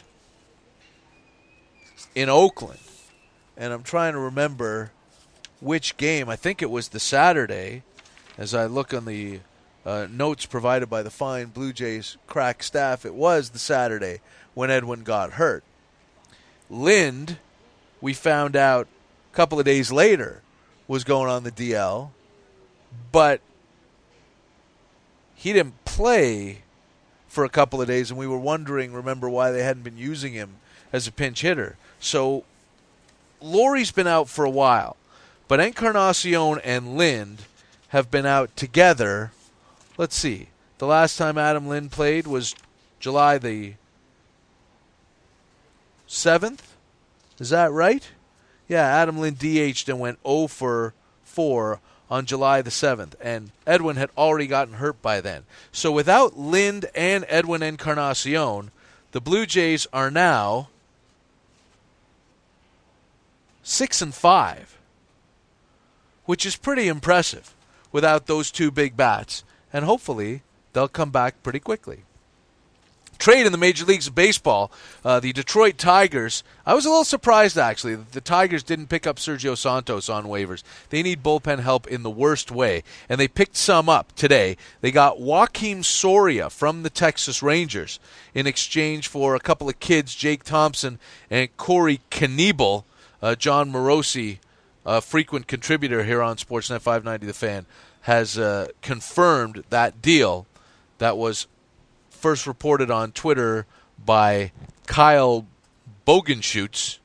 in Oakland. And I'm trying to remember which game. I think it was the Saturday, as I look on the uh, notes provided by the fine Blue Jays crack staff. It was the Saturday when Edwin got hurt. Lind, we found out a couple of days later, was going on the D L, but he didn't play for a couple of days, and we were wondering, remember, why they hadn't been using him as a pinch hitter. So Laurie's been out for a while, but Encarnacion and Lind have been out together. Let's see. The last time Adam Lind played was July the seventh. Is that right? Yeah, Adam Lind D H'd and went oh for four on July the seventh, and Edwin had already gotten hurt by then. So without Lind and Edwin Encarnacion, the Blue Jays are now six and five, which is pretty impressive without those two big bats, and hopefully they'll come back pretty quickly. Trade in the Major Leagues of Baseball, uh, the Detroit Tigers. I was a little surprised, actually, that the Tigers didn't pick up Sergio Santos on waivers. They need bullpen help in the worst way, and they picked some up today. They got Joakim Soria from the Texas Rangers in exchange for a couple of kids, Jake Thompson and Corey Knebel. Uh, John Morosi, a frequent contributor here on Sportsnet five ninety The Fan, has uh, confirmed that deal that was first reported on Twitter by Kyle Bogenschutz.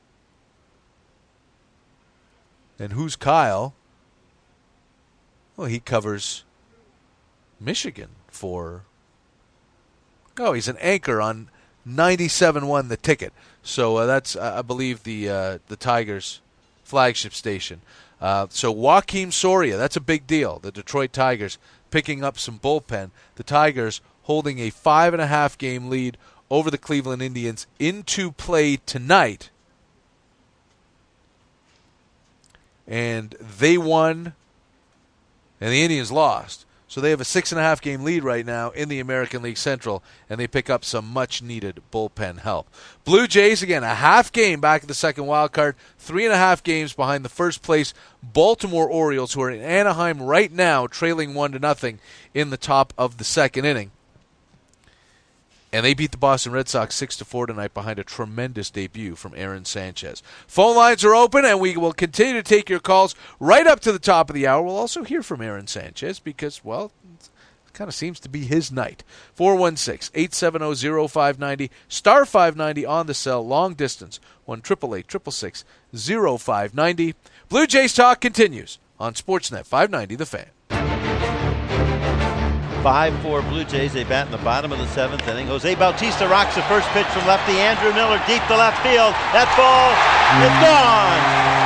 And who's Kyle? Well, he covers Michigan for... Oh, he's an anchor on ninety-seven one The Ticket. So uh, that's, uh, I believe, the uh, the Tigers' flagship station. Uh, so Joakim Soria, that's a big deal. The Detroit Tigers picking up some bullpen. The Tigers holding a five and a half game lead over the Cleveland Indians into play tonight. And they won, and the Indians lost. So they have a six and a half game lead right now in the American League Central, and they pick up some much needed bullpen help. Blue Jays, again, a half game back at the second wild card, three and a half games behind the first place Baltimore Orioles, who are in Anaheim right now, trailing one to nothing in the top of the second inning. And they beat the Boston Red Sox six to four tonight behind a tremendous debut from Aaron Sanchez. Phone lines are open, and we will continue to take your calls right up to the top of the hour. We'll also hear from Aaron Sanchez because, well, it kind of seems to be his night. four one six, eight seven zero, zero five nine zero, star five ninety on the cell, long distance, one eight eight eight, six six six, zero five nine zero. Blue Jays Talk continues on Sportsnet five ninety The Fan. five four Blue Jays. They bat in the bottom of the seventh inning. Jose Bautista rocks the first pitch from lefty. Andrew Miller deep to left field. That ball is gone.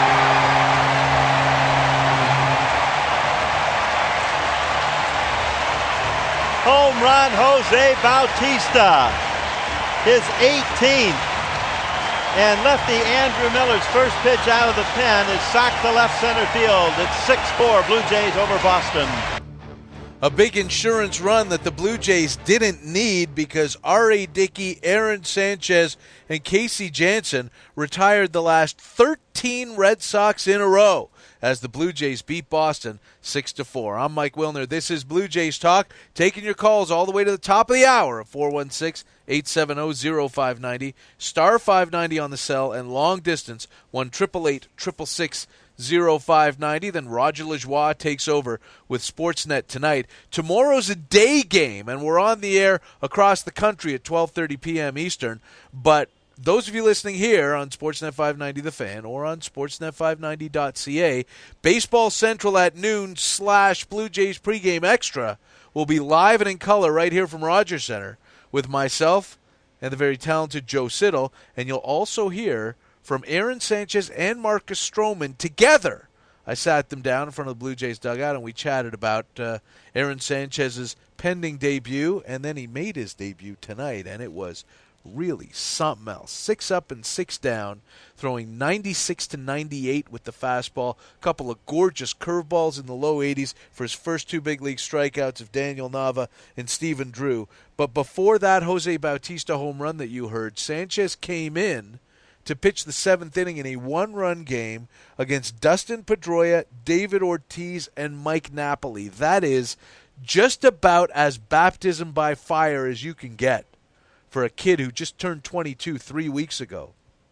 Home run, Jose Bautista. His eighteenth. And lefty Andrew Miller's first pitch out of the pen is socked to left center field. It's six four Blue Jays over Boston. A big insurance run that the Blue Jays didn't need because R A. Dickey, Aaron Sanchez, and Casey Janssen retired the last thirteen Red Sox in a row as the Blue Jays beat Boston six to four. I'm Mike Wilner. This is Blue Jays Talk, taking your calls all the way to the top of the hour at four one six, eight seven zero, zero five nine zero, star five ninety on the cell, and long distance one eight eight eight, six six six, zero five nine zero. Then Roger Lajoie takes over with Sportsnet tonight. Tomorrow's a day game, and we're on the air across the country at twelve thirty p.m. Eastern. But those of you listening here on Sportsnet five ninety The Fan or on sportsnet five ninety dot c a, Baseball Central at noon slash Blue Jays pregame extra will be live and in color right here from Rogers Center with myself and the very talented Joe Siddall. And you'll also hear from Aaron Sanchez and Marcus Stroman together I sat them down in front of the Blue Jays dugout, and we chatted about uh, Aaron Sanchez's pending debut, and then he made his debut tonight, and it was really something else. Six up and six down, throwing ninety-six to ninety-eight with the fastball. A couple of gorgeous curveballs in the low eighties for his first two big league strikeouts of Daniel Nava and Stephen Drew. But before that Jose Bautista home run that you heard, Sanchez came in to pitch the seventh inning in a one-run game against Dustin Pedroia, David Ortiz, and Mike Napoli. That is just about as baptism by fire as you can get for a kid who just turned twenty-two three weeks ago.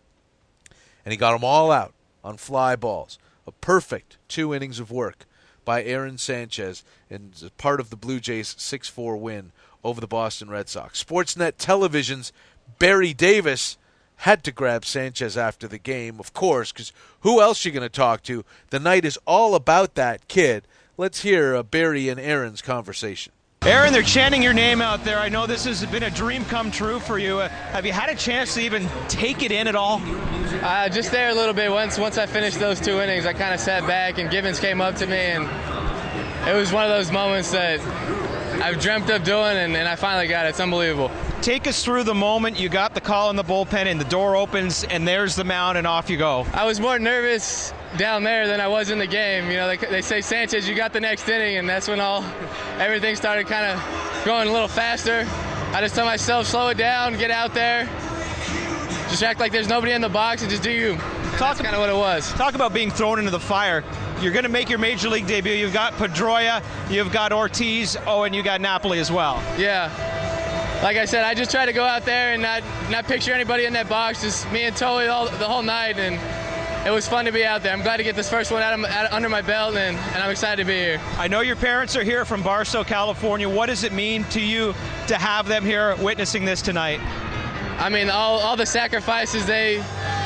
And he got them all out on fly balls. A perfect two innings of work by Aaron Sanchez, and as part of the Blue Jays' six four win over the Boston Red Sox. Sportsnet Television's Barry Davis had to grab Sanchez after the game, of course, because who else are you going to talk to? The night is all about that kid. Let's hear uh, Barry and Aaron's conversation. Aaron, they're chanting your name out there. I know this has been a dream come true for you. Uh, have you had a chance to even take it in at all? Uh, just there a little bit. Once once I finished those two innings, I kind of sat back, and Gibbons came up to me, and it was one of those moments that I've dreamt of doing, and, and I finally got it. It's unbelievable. Take us through the moment you got the call in the bullpen, and the door opens, and there's the mound, and off you go. I was more nervous down there than I was in the game. You know, they, they say, Sanchez, you got the next inning, and that's when all everything started kind of going a little faster. I just tell myself, slow it down, get out there, just act like there's nobody in the box, and just do you. That's kind of what it was. Talk about being thrown into the fire. You're going to make your major league debut. You've got Pedroia, you've got Ortiz, oh, and you got Napoli as well. Yeah. Like I said, I just try to go out there and not, not picture anybody in that box, just me and Toey all, the whole night, and it was fun to be out there. I'm glad to get this first one out, of, out under my belt, and, and I'm excited to be here. I know your parents are here from Barstow, California. What does it mean to you to have them here witnessing this tonight? I mean, all, all the sacrifices they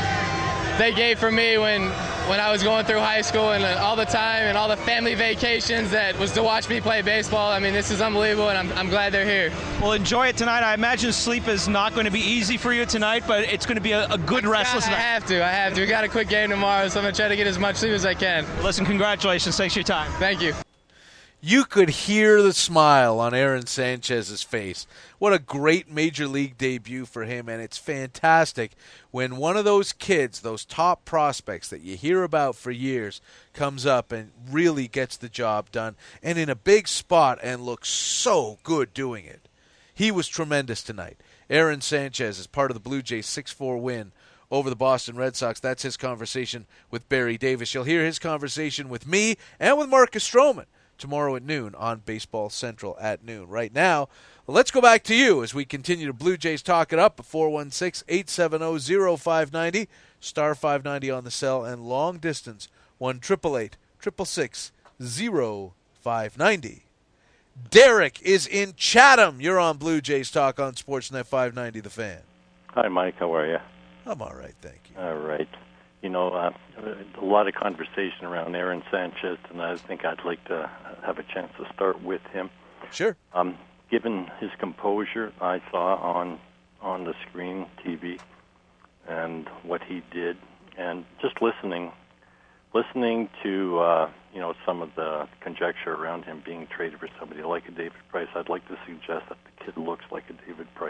they gave for me when when I was going through high school, and all the time and all the family vacations that was to watch me play baseball. I mean, this is unbelievable, and I'm, I'm glad they're here. Well, enjoy it tonight. I imagine sleep is not going to be easy for you tonight, but it's going to be a, a good restless night. I have to. I have to. We got a quick game tomorrow, so I'm going to try to get as much sleep as I can. Listen, congratulations. Thanks for your time. Thank you. You could hear the smile on Aaron Sanchez's face. What a great major league debut for him, and it's fantastic when one of those kids, those top prospects that you hear about for years, comes up and really gets the job done, and in a big spot, and looks so good doing it. He was tremendous tonight. Aaron Sanchez is part of the Blue Jays six four win over the Boston Red Sox. That's his conversation with Barry Davis. You'll hear his conversation with me and with Marcus Stroman tomorrow at noon on Baseball Central at noon. Right now, let's go back to you as we continue to Blue Jays Talk It Up at four one six, eight seven zero, zero five nine zero, star five ninety on the cell, and long distance one eight eight eight, six six six, zero five nine zero. Derek is in Chatham. You're on Blue Jays Talk on Sportsnet five ninety The Fan. Hi, Mike. How are you? I'm all right, thank you. All right. You know, uh, a lot of conversation around Aaron Sanchez, and I think I'd like to have a chance to start with him. Sure. Um, given his composure I saw on on the screen, T V, and what he did, and just listening, listening to uh, you know some of the conjecture around him being traded for somebody like a David Price, I'd like to suggest that the kid looks like a David Price.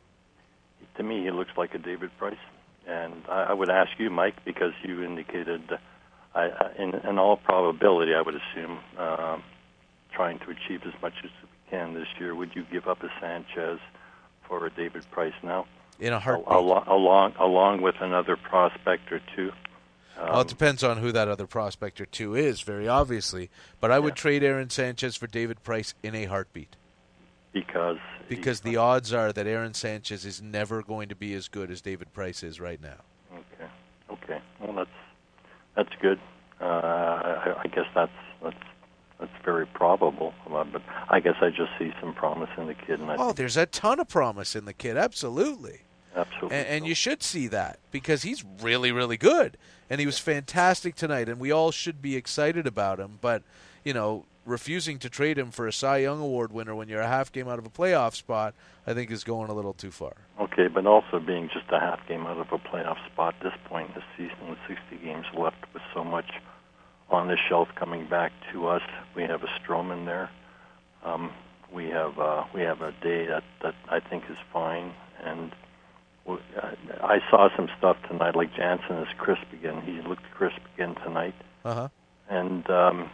To me, he looks like a David Price. And I, I would ask you, Mike, because you indicated, uh, I, I, in, in all probability, I would assume, uh, trying to achieve as much as we can this year, would you give up a Sanchez for a David Price now? In a heartbeat. Al- along, along with another prospect or two. Um, well, it depends on who that other prospect or two is, very obviously. But I would yeah. trade Aaron Sanchez for David Price in a heartbeat. Because because the odds are that Aaron Sanchez is never going to be as good as David Price is right now. Okay, okay. Well, that's that's good. Uh, I, I guess that's that's that's very probable. Uh, but I guess I just see some promise in the kid. And I oh, think there's a ton of promise in the kid. Absolutely. Absolutely. And, and you should see that because he's really, really good. And he was fantastic tonight, and we all should be excited about him. But, you know, refusing to trade him for a Cy Young Award winner when you're a half game out of a playoff spot, I think is going a little too far. Okay, but also being just a half game out of a playoff spot at this point in the season with sixty games left with so much on the shelf coming back to us. We have a Stroman there. Um, we have uh, we have a day that, that I think is fine, and w- I saw some stuff tonight. Like Jansen is crisp again. He looked crisp again tonight. Uh-huh. And um,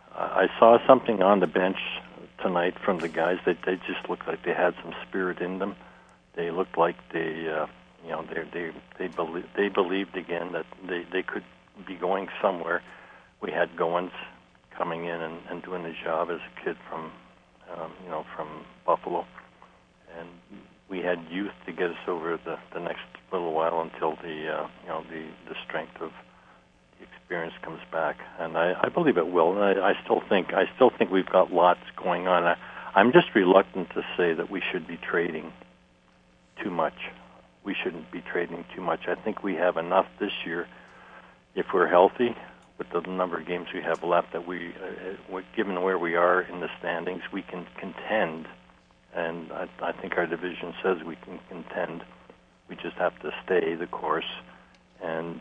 I saw something on the bench tonight from the guys that they just looked like they had some spirit in them. They looked like they, uh, you know, they they they believe they believed again that they, they could be going somewhere. We had Goins coming in and, and doing the job as a kid from, um, you know, from Buffalo, and we had youth to get us over the, the next little while until the uh, you know the, the strength of experience comes back, and I, I believe it will. And I, I still think I still think we've got lots going on. I, I'm just reluctant to say that we should be trading too much. We shouldn't be trading too much. I think we have enough this year, if we're healthy, with the number of games we have left, that we, uh, given where we are in the standings, we can contend. And I, I think our division says we can contend. We just have to stay the course, and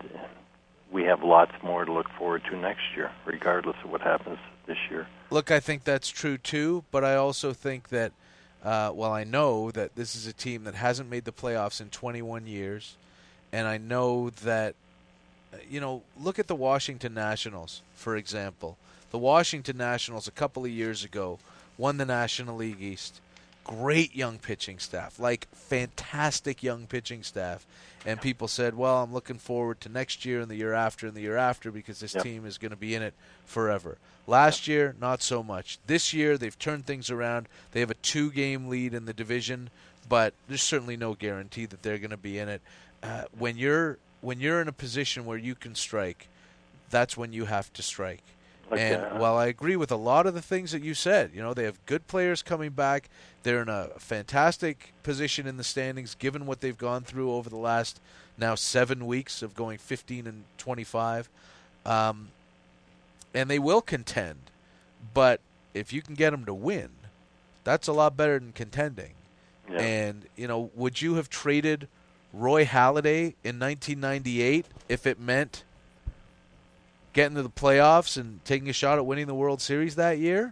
we have lots more to look forward to next year, regardless of what happens this year. Look, I think that's true too, but I also think that, uh, well, I know that this is a team that hasn't made the playoffs in twenty-one years, and I know that, you know, look at the Washington Nationals, for example. The Washington Nationals a couple of years ago won the National League East. Great young pitching staff, like fantastic young pitching staff. And people said, well, I'm looking forward to next year and the year after and the year after because this yep. team is going to be in it forever. Last year, not so much. This year, they've turned things around. They have a two-game lead in the division, but there's certainly no guarantee that they're going to be in it. Uh, when you're when you're in a position where you can strike, that's when you have to strike. Okay. And while I agree with a lot of the things that you said, you know, they have good players coming back. They're in a fantastic position in the standings, given what they've gone through over the last now seven weeks of going fifteen and twenty-five. Um, and they will contend. But if you can get them to win, that's a lot better than contending. Yeah. And, you know, would you have traded Roy Halladay in nineteen ninety-eight if it meant getting to the playoffs and taking a shot at winning the World Series that year?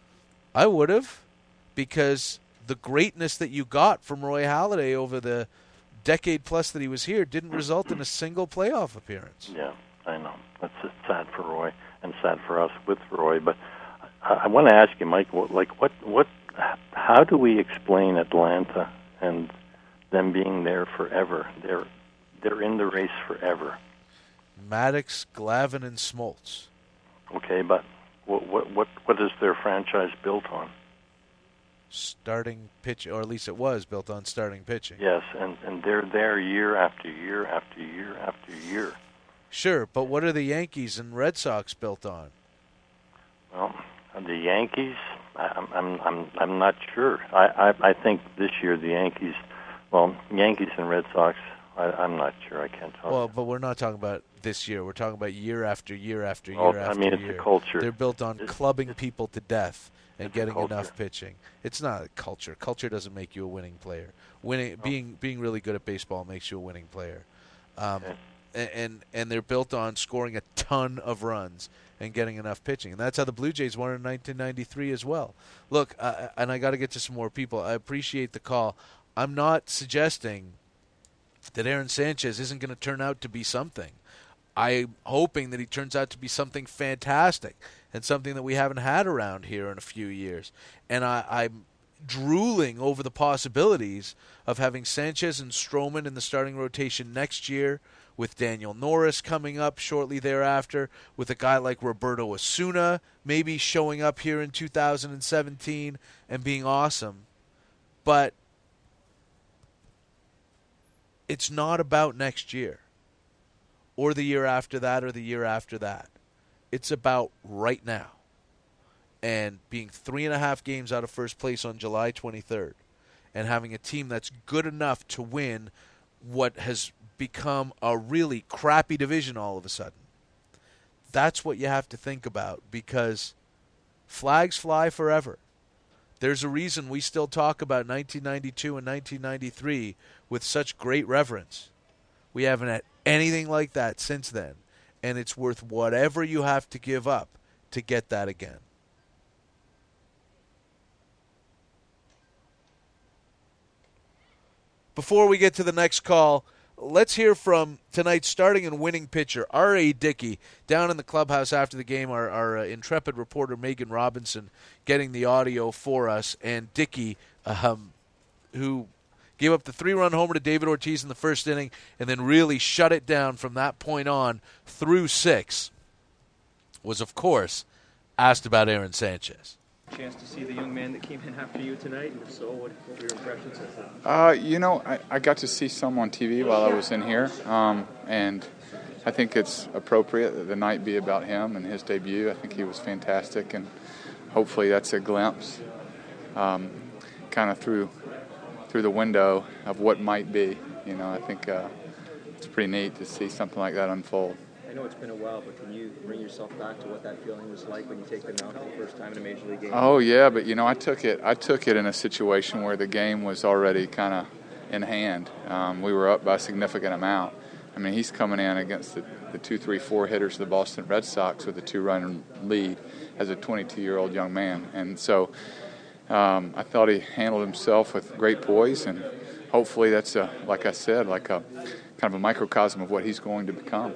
I would have, because the greatness that you got from Roy Halladay over the decade plus that he was here didn't result in a single playoff appearance. Yeah, I know. That's just sad for Roy and sad for us with Roy. But I, I want to ask you, Mike, what, like what, what, how do we explain Atlanta and them being there forever? They're they're in the race forever. Maddox, Glavine, and Smoltz. Okay, but what what what what is their franchise built on? Starting pitch, or at least it was built on starting pitching. Yes, and, and they're there year after year after year after year. Sure, but what are the Yankees and Red Sox built on? Well, the Yankees, I'm I'm I'm I'm not sure. I, I I think this year the Yankees, well, Yankees and Red Sox, I, I'm not sure. I can't tell. Well, but we're not talking about this year. We're talking about year after year after year well, after year. I mean, it's year. a culture. They're built on it's, clubbing it's, people to death and getting culture. enough pitching. It's not a culture. Culture doesn't make you a winning player. Winning, oh. being being really good at baseball makes you a winning player. Um, okay. and, and and they're built on scoring a ton of runs and getting enough pitching. And that's how the Blue Jays won in nineteen ninety-three as well. Look, uh, and I got to get to some more people. I appreciate the call. I'm not suggesting that Aaron Sanchez isn't going to turn out to be something. I'm hoping that he turns out to be something fantastic and something that we haven't had around here in a few years. And I, I'm drooling over the possibilities of having Sanchez and Stroman in the starting rotation next year, with Daniel Norris coming up shortly thereafter, with a guy like Roberto Osuna maybe showing up here in two thousand seventeen and being awesome. But it's not about next year or the year after that or the year after that. It's about right now and being three and a half games out of first place on July twenty-third and having a team that's good enough to win what has become a really crappy division all of a sudden. That's what you have to think about, because flags fly forever. There's a reason we still talk about nineteen ninety-two and nineteen ninety-three with such great reverence. We haven't had anything like that since then. and it's worth whatever you have to give up to get that again. Before we get to the next call, let's hear from tonight's starting and winning pitcher, R A. Dickey, down in the clubhouse after the game. Our, our uh, intrepid reporter, Megan Robinson, getting the audio for us. And Dickey, um, who gave up the three-run homer to David Ortiz in the first inning and then really shut it down from that point on through six, was, of course, asked about Aaron Sanchez. Chance to see the young man that came in after you tonight, and if so, what, what were your impressions of him? Uh, you know, I, I got to see some on T V while I was in here, um, and I think it's appropriate that the night be about him and his debut. I think he was fantastic, and hopefully that's a glimpse um, kind of through through the window of what might be. You know, I think uh, it's pretty neat to see something like that unfold. I know it's been a while, but can you bring yourself back to what that feeling was like when you take the mound for the first time in a major league game? Oh yeah, but you know, I took it. I took it in a situation where the game was already kind of in hand. Um, we were up by a significant amount. I mean, he's coming in against the, the two, three, four hitters of the Boston Red Sox with a two-run lead as a twenty-two-year-old young man, and so um, I thought he handled himself with great poise, and hopefully that's a, like I said, like a kind of a microcosm of what he's going to become.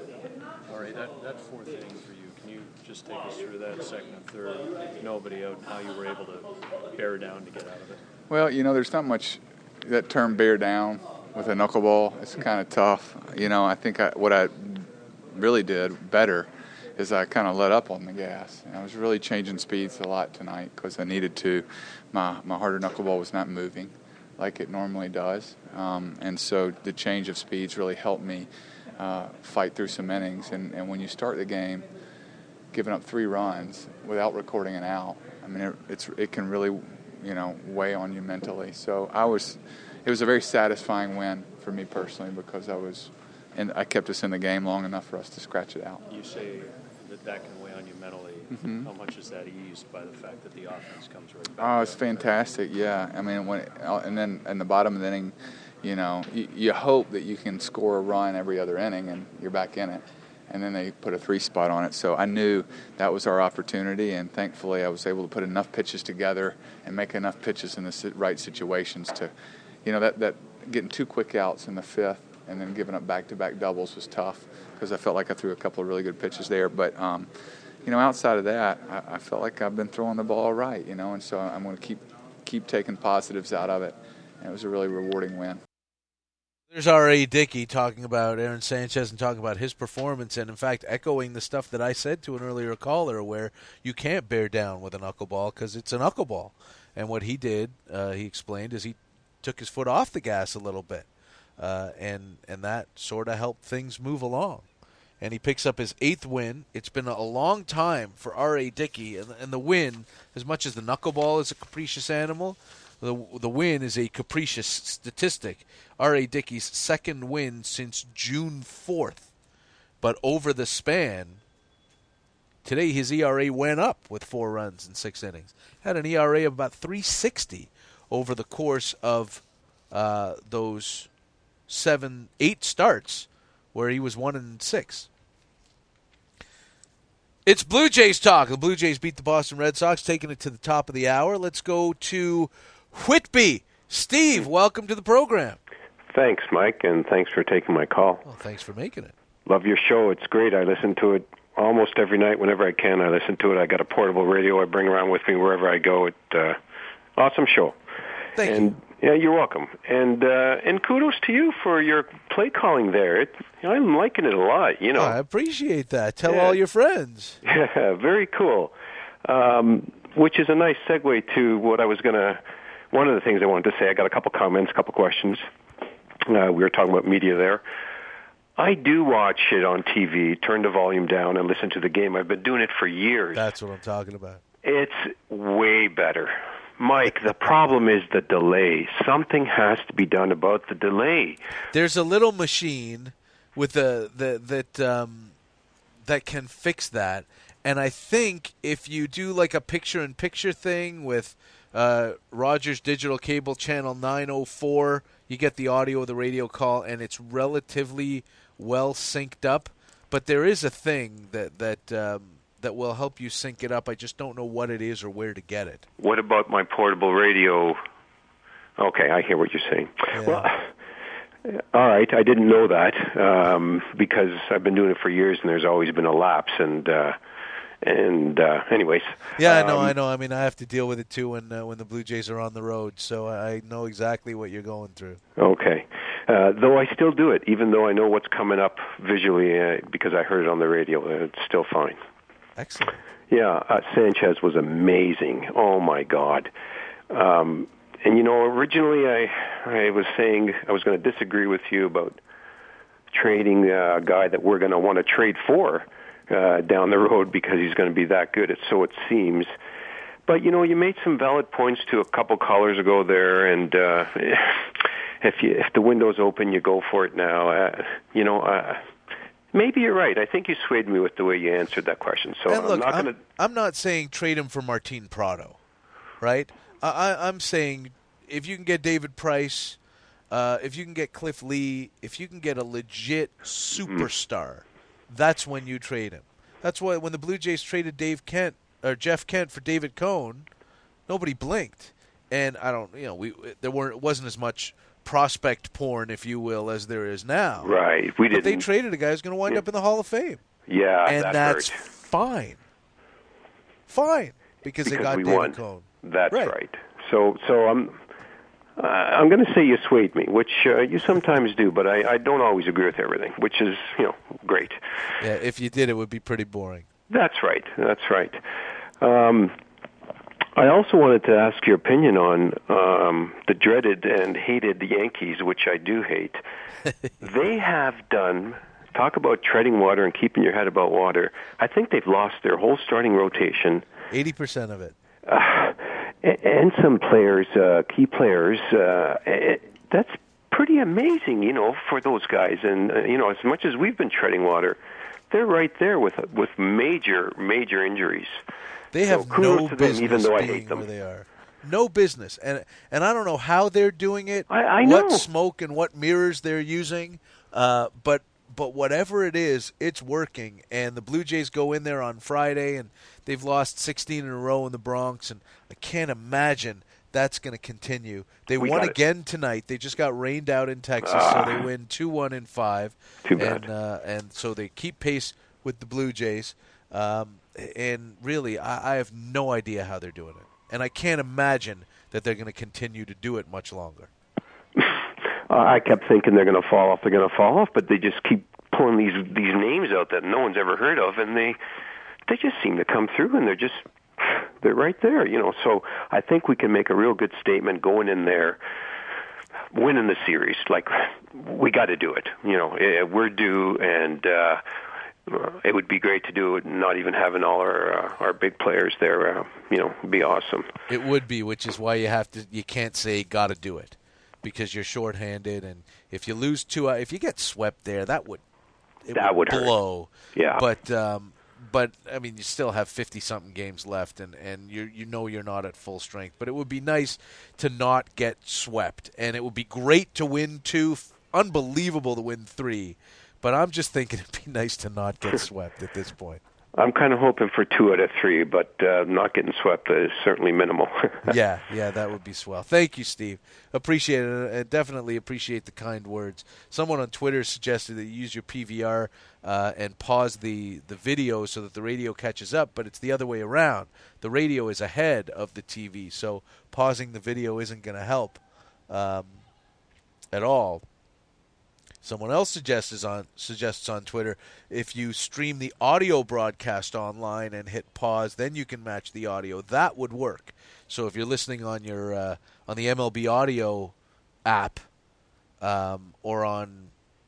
That, that fourth inning for you, can you just take us through that second and third, nobody out, and how you were able to bear down to get out of it? Well, you know, there's not much, that term bear down with a knuckleball, it's kind of tough. You know, I think I, what I really did better is I kind of let up on the gas. And I was really changing speeds a lot tonight because I needed to. My, my harder knuckleball was not moving like it normally does. Um, and so the change of speeds really helped me Uh, fight through some innings, and, and when you start the game giving up three runs without recording an out, I mean it, it's it can really, you know, weigh on you mentally. So I was, it was a very satisfying win for me personally because I was, and I kept us in the game long enough for us to scratch it out. You say that that can weigh on you mentally. Mm-hmm. How much is that eased by the fact that the offense comes right back? Oh, it's fantastic. Yeah, I mean when, it, and then in the bottom of the inning. You know, you, you hope that you can score a run every other inning and you're back in it. And then they put a three spot on it. So I knew that was our opportunity, and thankfully I was able to put enough pitches together and make enough pitches in the right situations to, you know, that, that getting two quick outs in the fifth and then giving up back-to-back doubles was tough because I felt like I threw a couple of really good pitches there. But, um, you know, outside of that, I, I felt like I've been throwing the ball right, you know, and so I'm going to keep keep taking positives out of it. And it was a really rewarding win. There's R A. Dickey talking about Aaron Sanchez and talking about his performance, and in fact echoing the stuff that I said to an earlier caller where you can't bear down with a knuckleball because it's a knuckleball. And what he did, uh, he explained, is he took his foot off the gas a little bit, uh, and, and that sort of helped things move along. And he picks up his eighth win. It's been a long time for R A. Dickey, and, and the win, as much as the knuckleball is a capricious animal, The the win is a capricious statistic. R A. Dickey's second win since June fourth. But over the span, today his E R A went up with four runs in six innings. Had an E R A of about three sixty over the course of uh, those seven, eight starts where he was one and six. It's Blue Jays talk. The Blue Jays beat the Boston Red Sox, taking it to the top of the hour. Let's go to Whitby. Steve, welcome to the program. Thanks, Mike, and thanks for taking my call. Well, thanks for making it. Love your show. It's great. I listen to it almost every night whenever I can. I listen to it. I got a portable radio I bring around with me wherever I go. It uh, awesome show. Thank and, you. Yeah, you're welcome. And uh, and kudos to you for your play calling there. It, you know, I'm liking it a lot. You know, I appreciate that. Tell Yeah. all your friends. Yeah, very cool. Um, which is a nice segue to what I was going to. One of the things I wanted to say. I got a couple comments, a couple questions. Uh, we were talking about media there. I do watch it on T V, turn the volume down, and listen to the game. I've been doing it for years. That's what I'm talking about. It's way better. Mike, the problem is the delay. Something has to be done about the delay. There's a little machine with the, the that um, that can fix that, and I think if you do like a picture-in-picture thing with uh, Rogers Digital Cable Channel nine oh four, you get the audio of the radio call, and it's relatively well synced up. but there is a thing that that um, that will help you sync it up. I just don't know what it is or where to get it. What about my portable radio? Okay, I hear what you're saying. Yeah. Well, all right, I didn't know that um, because I've been doing it for years, and there's always been a lapse. And uh, and uh, anyways, yeah, I know, um, I know. I mean, I have to deal with it too when uh, when the Blue Jays are on the road, so I know exactly what you're going through. Okay, uh, though I still do it, even though I know what's coming up visually uh, because I heard it on the radio. It's still fine. Excellent. Yeah, uh, Sanchez was amazing. Oh my God. Um, And, you know, originally I I was saying I was going to disagree with you about trading uh, a guy that we're going to want to trade for uh, down the road because he's going to be that good. It's, so it seems. But, you know, you made some valid points to a couple callers ago there, and uh, if you if the window's open, you go for it now. Uh, you know, uh, maybe you're right. I think you swayed me with the way you answered that question. So And look, I'm not I'm, going to... I'm not saying trade him for Martin Prado, right? I, I'm saying if you can get David Price, uh, if you can get Cliff Lee, if you can get a legit superstar, mm. that's when you trade him. That's why when the Blue Jays traded Dave Kent or Jeff Kent for David Cohn, nobody blinked, and I don't, you know, we there weren't it wasn't as much prospect porn, if you will, as there is now. Right, we but didn't. They traded a guy who's going to wind yeah. up in the Hall of Fame. Yeah, and that that's hurt. fine, fine because, because they got we David won. Cohn. That's right. right. So, so I'm, uh, I'm going to say you swayed me, which uh, you sometimes do, but I, I don't always agree with everything, which is, you know, great. Yeah, if you did, it would be pretty boring. That's right. That's right. Um, I also wanted to ask your opinion on um, the dreaded and hated Yankees, which I do hate. They have done. Talk about treading water and keeping your head above water. I think they've lost their whole starting rotation. Eighty percent of it. Uh, and some players, uh, key players, uh, it, that's pretty amazing, you know, for those guys. And, uh, you know, as much as we've been treading water, they're right there with with major, major injuries. They have so no to business them, even though I being hate them. where they are. No business. And and I don't know how they're doing it, I, I know. what smoke and what mirrors they're using, uh, but but whatever it is, it's working. And the Blue Jays go in there on Friday, and they've lost sixteen in a row in the Bronx, and I can't imagine that's going to continue. They We won got it. again tonight. They just got rained out in Texas, Ah. so they win two one in five. Too bad. And, uh, and so they keep pace with the Blue Jays. Um, and really, I, I have no idea how they're doing it. And I can't imagine that they're going to continue to do it much longer. Uh, I kept thinking they're going to fall off, they're going to fall off, but they just keep pulling these these names out that no one's ever heard of, and they they just seem to come through, and they're just they're right there, you know. So I think we can make a real good statement going in there, winning the series. Like, we got to do it, you know. eh, We're due, and uh, it would be great to do it, not even having all our uh, our big players there. Uh, you know, be awesome. It would be, which is why you have to. You can't say got to do it, because you're shorthanded, and if you lose two, uh, if you get swept there, that would it That would hurt. blow. Yeah. But um, but I mean, you still have fifty something games left, and and you you know you're not at full strength. But it would be nice to not get swept, and it would be great to win two. Unbelievable to win three. But I'm just thinking it'd be nice to not get swept at this point. I'm kind of hoping for two out of three, but uh, not getting swept is certainly minimal. yeah, yeah, that would be swell. Thank you, Steve. Appreciate it. And definitely appreciate the kind words. Someone on Twitter suggested that you use your P V R uh, and pause the, the video so that the radio catches up, but it's the other way around. The radio is ahead of the T V, so pausing the video isn't going to help um, at all. Someone else suggests on suggests on Twitter, if you stream the audio broadcast online and hit pause, then you can match the audio. That would work. So if you're listening on your uh, on the M L B audio app um, or on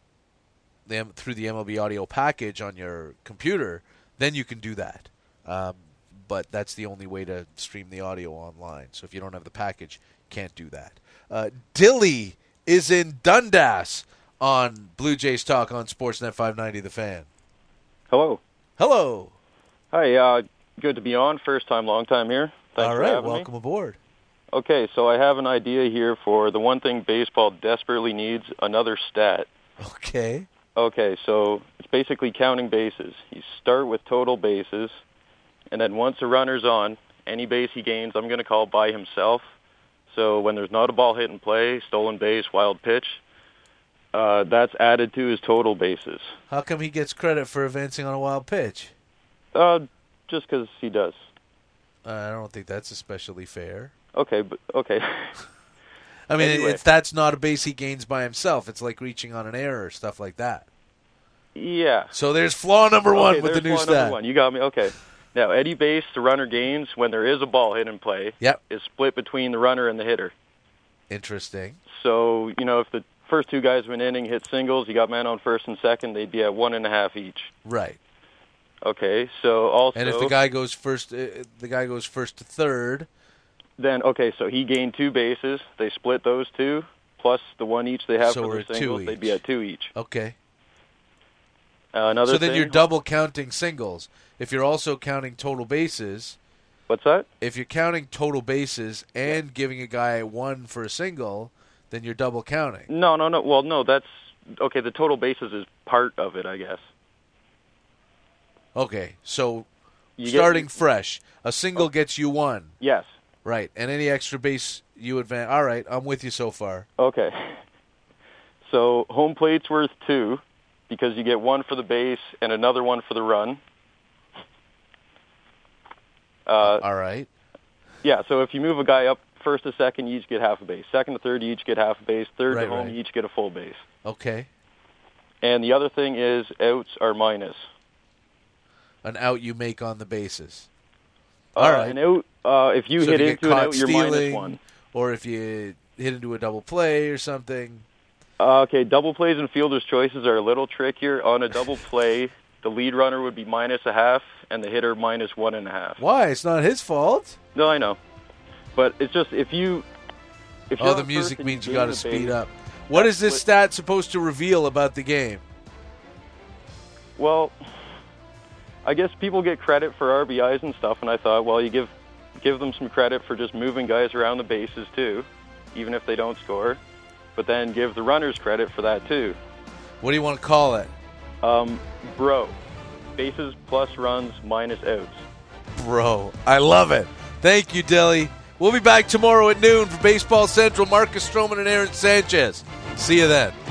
the through the M L B audio package on your computer, then you can do that. Um, but that's the only way to stream the audio online. So if you don't have the package, you can't do that. Uh, Dilly is in Dundas on Blue Jays Talk on Sportsnet five ninety The Fan. Hello. Hello. Hi, uh, good to be on. First time, long time here. Thanks All for right, having welcome me. aboard. Okay, so I have an idea here for the one thing baseball desperately needs, another stat. Okay. Okay, so it's basically counting bases. You start with total bases, and then once a runner's on, any base he gains, I'm going to call by himself. So when there's not a ball hit in play, stolen base, wild pitch, uh, that's added to his total bases. How come he gets credit for advancing on a wild pitch? Uh, just because he does. Uh, I don't think that's especially fair. Okay, but okay. I mean, Anyway. if that's not a base he gains by himself, it's like reaching on an error, stuff like that. Yeah. So there's flaw number one Okay, with the there's new flaw stat. number one. You got me. Okay. Now, any base the runner gains when there is a ball hit in play Yep. is split between the runner and the hitter. Interesting. So, you know, if the first two guys of an inning hit singles, you got man on first and second, they'd be at one and a half each. Right. Okay, so also... And if the guy goes first, uh, the guy goes first to third. Then, okay, so he gained two bases. They split those two, plus the one each they have So for we're the at two singles. They'd be each. at two each. Okay. Uh, another so then thing, you're double counting singles. If you're also counting total bases. What's that? If you're counting total bases and giving a guy one for a single, then you're double counting. No, no, no. Well, no, that's... Okay, the total bases is part of it, I guess. Okay, so You get- starting fresh, a single gets you one. Yes. Right, and any extra base you advance. All right, I'm with you so far. Okay. So home plate's worth two because you get one for the base and another one for the run. Uh, All right. Yeah, so if you move a guy up first to second, you each get half a base. Second to third, you each get half a base. Third Right, to home, right. you each get a full base. Okay. And the other thing is outs are minus. An out you make on the bases. Uh, All right. An out, uh, if you So hit if get into an caught out, you're stealing, minus one. Or if you hit into a double play or something. Uh, okay, double plays and fielder's choices are a little trickier. On a double play, the lead runner would be minus a half, and the hitter minus one and a half. Why? It's not his fault. No, I know, but it's just if you. If you're Oh, on the first music and means you gain got to the speed base, up. What that's is this what- stat supposed to reveal about the game? Well, I guess people get credit for R B Is and stuff, and I thought, well, you give give them some credit for just moving guys around the bases too, even if they don't score. But then give the runners credit for that too. What do you want to call it? Um, bro, bases plus runs minus outs. Bro, I love it. Thank you, Dilly. We'll be back tomorrow at noon for Baseball Central. Marcus Stroman and Aaron Sanchez. See you then.